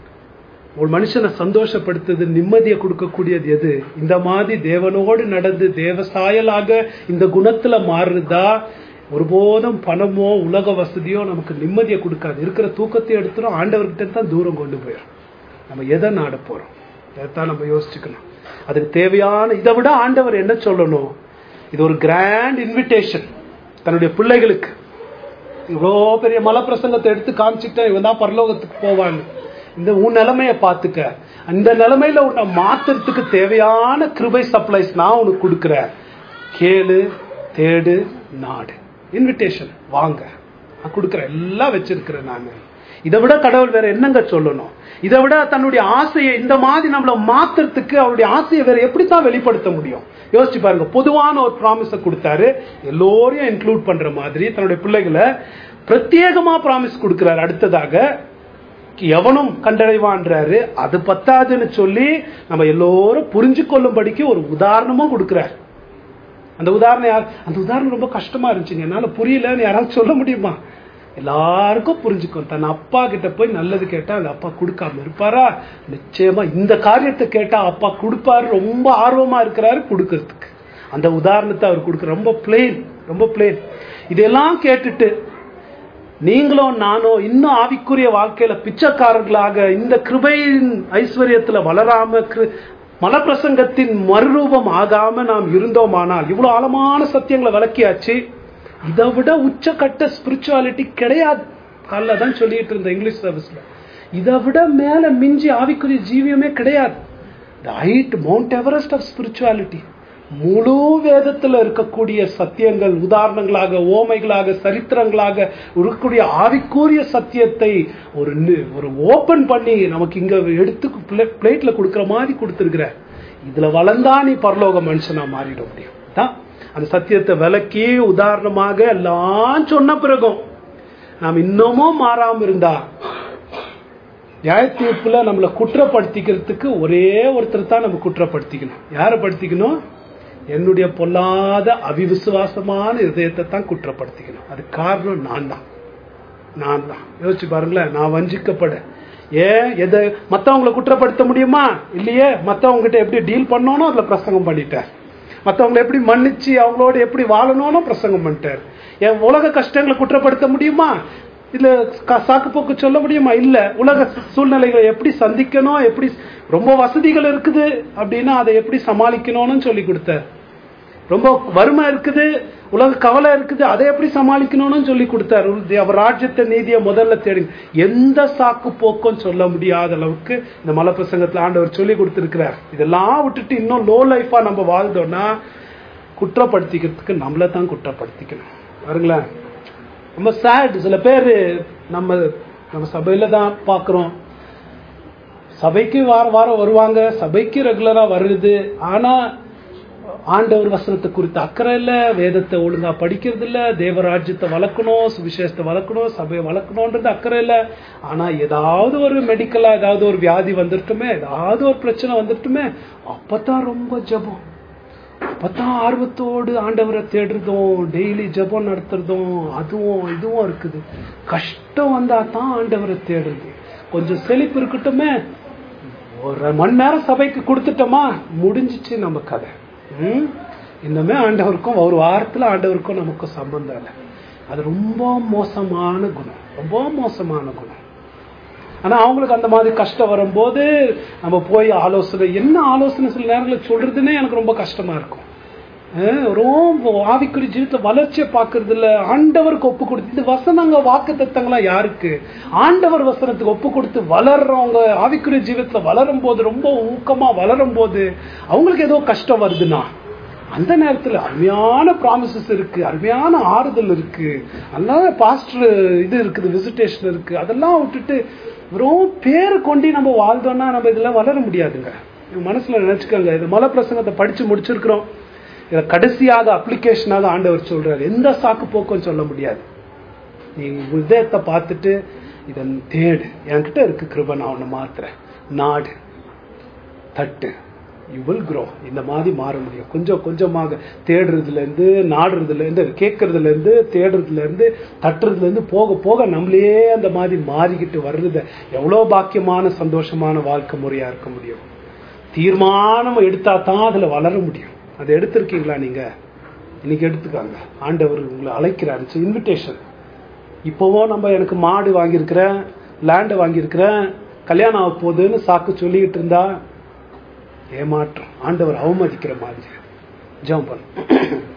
ஒரு மனுஷனை சந்தோஷப்படுத்துது, நிம்மதியை கொடுக்கக்கூடியது எது? இந்த மாதிரி தேவனோடு நடந்து தேவ சாயலாக இந்த குணத்துல மாறுதா? ஒருபோதும் பணமோ உலக வசதியோ நமக்கு நிம்மதியை கொடுக்காது. இருக்கிற தூக்கத்தை எடுத்துரும், ஆண்டவர்கிட்ட தான் தூரம் கொண்டு போயிடும். நம்ம எதை நாட போறோம்? இதைத்தான் நம்ம யோசிச்சுக்கணும். அதுக்கு தேவையான இதை விட ஆண்டவர் என்ன சொல்லணும்? இது ஒரு கிராண்ட் இன்விடேஷன் தன்னுடைய பிள்ளைகளுக்கு. இவ்வளோ பெரிய மலை பிரசங்கத்தை எடுத்து காமிச்சுட்டேன், இவன் தான் பரலோகத்துக்கு போவான்னு. இந்த உன் நிலைமைய பார்த்துக்க, அந்த நிலைமையில உன்னை மாத்துறதுக்கு தேவையான கிருபை சப்ளைஸ் நான் உனக்கு கொடுக்குறேன். கேளு, தேடு, நாடு. இன்விடேஷன் வாங்க, நான் கொடுக்குறேன், எல்லாம் வச்சிருக்கிறேன் நான். இதை விட கடவுள் வேற என்னங்க சொல்லணும்? இதை விட தன்னுடைய ஆசையை இந்த மாதிரி நம்மள மாத்துறதுக்கு அவருடைய ஆசையை வேற எப்படித்தான் வெளிப்படுத்த முடியும்? யோசிச்சு பாருங்க. பொதுவான ஒரு ப்ராமிஸை கொடுத்தாரு, எல்லோரையும் இன்க்ளூட் பண்ற மாதிரி. தன்னுடைய பிள்ளைகளை பிரத்யேகமா ப்ராமிஸ் கொடுக்கிறாரு. அடுத்ததாக எவனும் கண்டடைவான்றாரு. அது பத்தாதுன்னு சொல்லி நம்ம எல்லோரும் புரிஞ்சு கொள்ளும்படிக்கு ஒரு உதாரணமும் கொடுக்கிறார். அந்த உதாரணம் யார்? அந்த உதாரணம் ரொம்ப கஷ்டமா இருந்துச்சுங்க, என்னால புரியலன்னு யாராவது சொல்ல முடியுமா? எல்லாருக்கும் புரிஞ்சுக்கும். தன் அப்பா கிட்ட போய் நல்லது கேட்டா அந்த அப்பா கொடுக்காம இருப்பாரா? நிச்சயமா இந்த காரியத்தை கேட்டா அப்பா கொடுப்பாரு. ரொம்ப ஆர்வமா இருக்கிறாரு கொடுக்கறதுக்கு. அந்த உதாரணத்தை அவர் கொடுக்க ரொம்ப பிளேன், ரொம்ப பிளேன். இதெல்லாம் கேட்டுட்டு நீங்களும் நானும் இன்னும் ஆவிக்குரிய வாழ்க்கையில பிச்சைக்காரர்களாக இந்த கிருபையின் ஐஸ்வர்யத்துல வளராம மலப்பிரசங்கத்தின் மறுரூபம் ஆகாம நாம் இருந்தோமானால், இவ்வளவு ஆழமான சத்தியங்களை விளக்கியாச்சு. இதை விட உச்சக்கட்ட ஸ்பிரிச்சுவாலிட்டி கிடையாது. காலைல தான் சொல்லிட்டு இருந்த இங்கிலீஷ் சர்வீஸ்ல, இதை விட மேல மிஞ்சி ஆவிக்குரிய ஜீவியமே கிடையாது. The height Mount Everest of spirituality. முழு வேதத்துல இருக்கக்கூடிய சத்தியங்கள் உதாரணங்களாக, ஓமைகளாக, சரித்திரங்களாக இருக்கக்கூடிய ஆவிக்குரிய சத்தியத்தை ஒரு ஒரு ஓபன் பண்ணி நமக்கு இங்க எடுத்து பிளேட்ல கொடுக்கிற மாதிரி கொடுத்திருக்கிற. இதுல வளர்ந்தா நீ பரலோக மனுஷனா மாறிட முடியும். அந்த சத்தியத்தை விளக்கி உதாரணமாக எல்லாம் சொன்ன பிறகும் நாம் இன்னமும் மாறாம இருந்தா, நியாய தீர்ப்புல நம்மளை குற்றப்படுத்திக்கிறதுக்கு ஒரே ஒருத்தர் தான் நம்ம குற்றப்படுத்திக்கணும். யாரை படுத்திக்கணும்? என்னுடைய பொல்லாத அவிவிசுவாசமான இதயத்தை தான் குற்றப்படுத்திக்கணும். அது காரணம் நான் தான், நான் தான். யோசிச்சு பாருங்களேன், நான் வஞ்சிக்கப்பட ஏன் எதை மற்றவங்களை குற்றப்படுத்த முடியுமா? இல்லையே. மற்றவங்க கிட்ட எப்படி டீல் பண்ணணும் அதுல பிரசங்கம் பண்ணிட்டார். மற்றவங்களை எப்படி மன்னிச்சு அவங்களோட எப்படி வாழணும்னு பிரசங்கம் பண்ணிட்டார். என் உலக கஷ்டங்களை குற்றப்படுத்த முடியுமா? இல்ல சாக்கு போக்கு சொல்ல முடியுமா? இல்ல. உலக சூழ்நிலைகளை எப்படி சந்திக்கணும், எப்படி ரொம்ப வசதிகள் இருக்குது அப்படின்னா அதை எப்படி சமாளிக்கணும்னு சொல்லி கொடுத்தார். ரொம்ப வறுமை இருக்குது, உலக கவலை இருக்குது, அதை எப்படி சமாளிக்கணும்னு சொல்லி கொடுத்தாரு. அவர் ராஜ்யத்தை நீதியை முதல்ல தேடுங்க. எந்த சாக்கு போக்கும் சொல்ல முடியாத அளவுக்கு இந்த மலை பிரசங்கத்துல ஆண்டவர் சொல்லி கொடுத்திருக்கிறார். இதெல்லாம் விட்டுட்டு இன்னும் லோ லைஃபா நம்ம வாழ்ந்தோம்னா குற்றப்படுத்திக்கிறதுக்கு நம்மளை தான் குற்றப்படுத்திக்கணும். பாருங்களேன், ரொம்ப சேட். சில பேர் நம்ம நம்ம சபையில தான் பாக்குறோம், சபைக்கு வாரம் வாரம் வருவாங்க, சபைக்கு ரெகுலரா வருது, ஆனா ஆண்டவர் வசனத்தை குறித்து அக்கறை இல்ல, வேதத்தை ஒழுங்கா படிக்கிறது இல்ல, தேவராஜ்யத்தை வளர்க்கணும், சுவிசேஷத்தை வளர்க்கணும், சபையை வளர்க்கணும்ன்றது அக்கறை இல்ல. ஆனா ஏதாவது ஒரு மெடிக்கலா ஏதாவது ஒரு வியாதி வந்துட்டுமே, ஏதாவது ஒரு பிரச்சனை வந்துட்டுமே, அப்பதான் ரொம்ப ஜபம், அப்பதான் ஆர்வத்தோடு ஆண்டவரை தேடுறதும் டெய்லி ஜபம் நடத்துறதும் அதுவும் இதுவும் இருக்குது. கஷ்டம் வந்தா தான் ஆண்டவரை தேடுறது. கொஞ்சம் செழிப்பு இருக்கட்டுமே, ஒரு மணி நேரம் சபைக்கு கொடுத்துட்டோமா முடிஞ்சிச்சு நம்ம கதை. இன்னுமே ஆண்டவருக்கும் ஒரு வாரத்துல ஆண்டவருக்கும் நமக்கும் சம்பந்தம் இல்லை. அது ரொம்ப மோசமான குணம், ரொம்ப மோசமான குணம். ஆனா அவங்களுக்கு அந்த மாதிரி கஷ்டம் வரும்போது நம்ம போய் ஆலோசனை, என்ன ஆலோசனை சில நேரங்களில் சொல்றதுன்னே எனக்கு ரொம்ப கஷ்டமா இருக்கும். ரொம்ப ஆவிக்குரிய ஜீவித்த வளர்ச்சியை பார்க்கறது இல்ல, ஆண்டவருக்கு ஒப்பு கொடுத்து. இந்த வசனங்க வாக்கு தத்தங்களா யாருக்கு? ஆண்டவர் வசனத்துக்கு ஒப்பு கொடுத்து வளர்றவங்க ஆவிக்குரிய ஜீவித்துல வளரும் போது, ரொம்ப ஊக்கமா வளரும் போது அவங்களுக்கு ஏதோ கஷ்டம் வருதுன்னா அந்த நேரத்துல அருமையான ப்ராமிசஸ் இருக்கு, அருமையான ஆறுதல் இருக்கு, அதனால பாஸ்டர் இது இருக்குது, விசிட்டேஷன் இருக்கு. அதெல்லாம் விட்டுட்டு வெறும் பேரு கொண்டு நம்ம வாழ்ந்தோம்னா நம்ம இதெல்லாம் வளர முடியாதுங்க. மனசுல நினைச்சுக்கோங்க, இது மலை பிரசங்கத்தை படிச்சு முடிச்சிருக்கிறோம். இத கடைசியாக அப்ளிகேஷனாக ஆண்டவர் சொல்றாரு, எந்த சாக்கு போக்கும் சொல்ல முடியாது. நீ இதயத்தை பார்த்துட்டு இதன் தேடு, என்கிட்ட இருக்கு கிருபை, நான் ஒண்ணு மாத்துறேன், நாடு தட்டு, யூ வில் grow. இந்த மாதிரி மாற முடியும். கொஞ்சம் கொஞ்சமாக தேடுறதுல இருந்து, நாடுறதுல இருந்து, கேட்கறதுல இருந்து, தேடுறதுல இருந்து, தட்டுறதுல இருந்து போக போக நம்மளே அந்த மாதிரி மாறிக்கிட்டு வர்றது எவ்வளவு பாக்கியமான சந்தோஷமான வாழ்க்கை முறையா இருக்க முடியும். தீர்மானம் எடுத்தா தான் அதுல வளர முடியும். அதை எடுத்திருக்கீங்களா நீங்க? இன்னைக்கு எடுத்துக்காங்க. ஆண்டவர் உங்களை அழைக்கிறாரு, இன்விடேஷன். இப்போவோ நம்ம எனக்கு மாடு வாங்கியிருக்கிறேன், லேண்டு வாங்கியிருக்கிறேன், கல்யாணம் ஆக போகுதுன்னு சாக்கு சொல்லிக்கிட்டு இருந்தா ஏமாற்றம், ஆண்டவர் அவமதிக்கிற மாதிரி. ஜெபம் பண்ணு.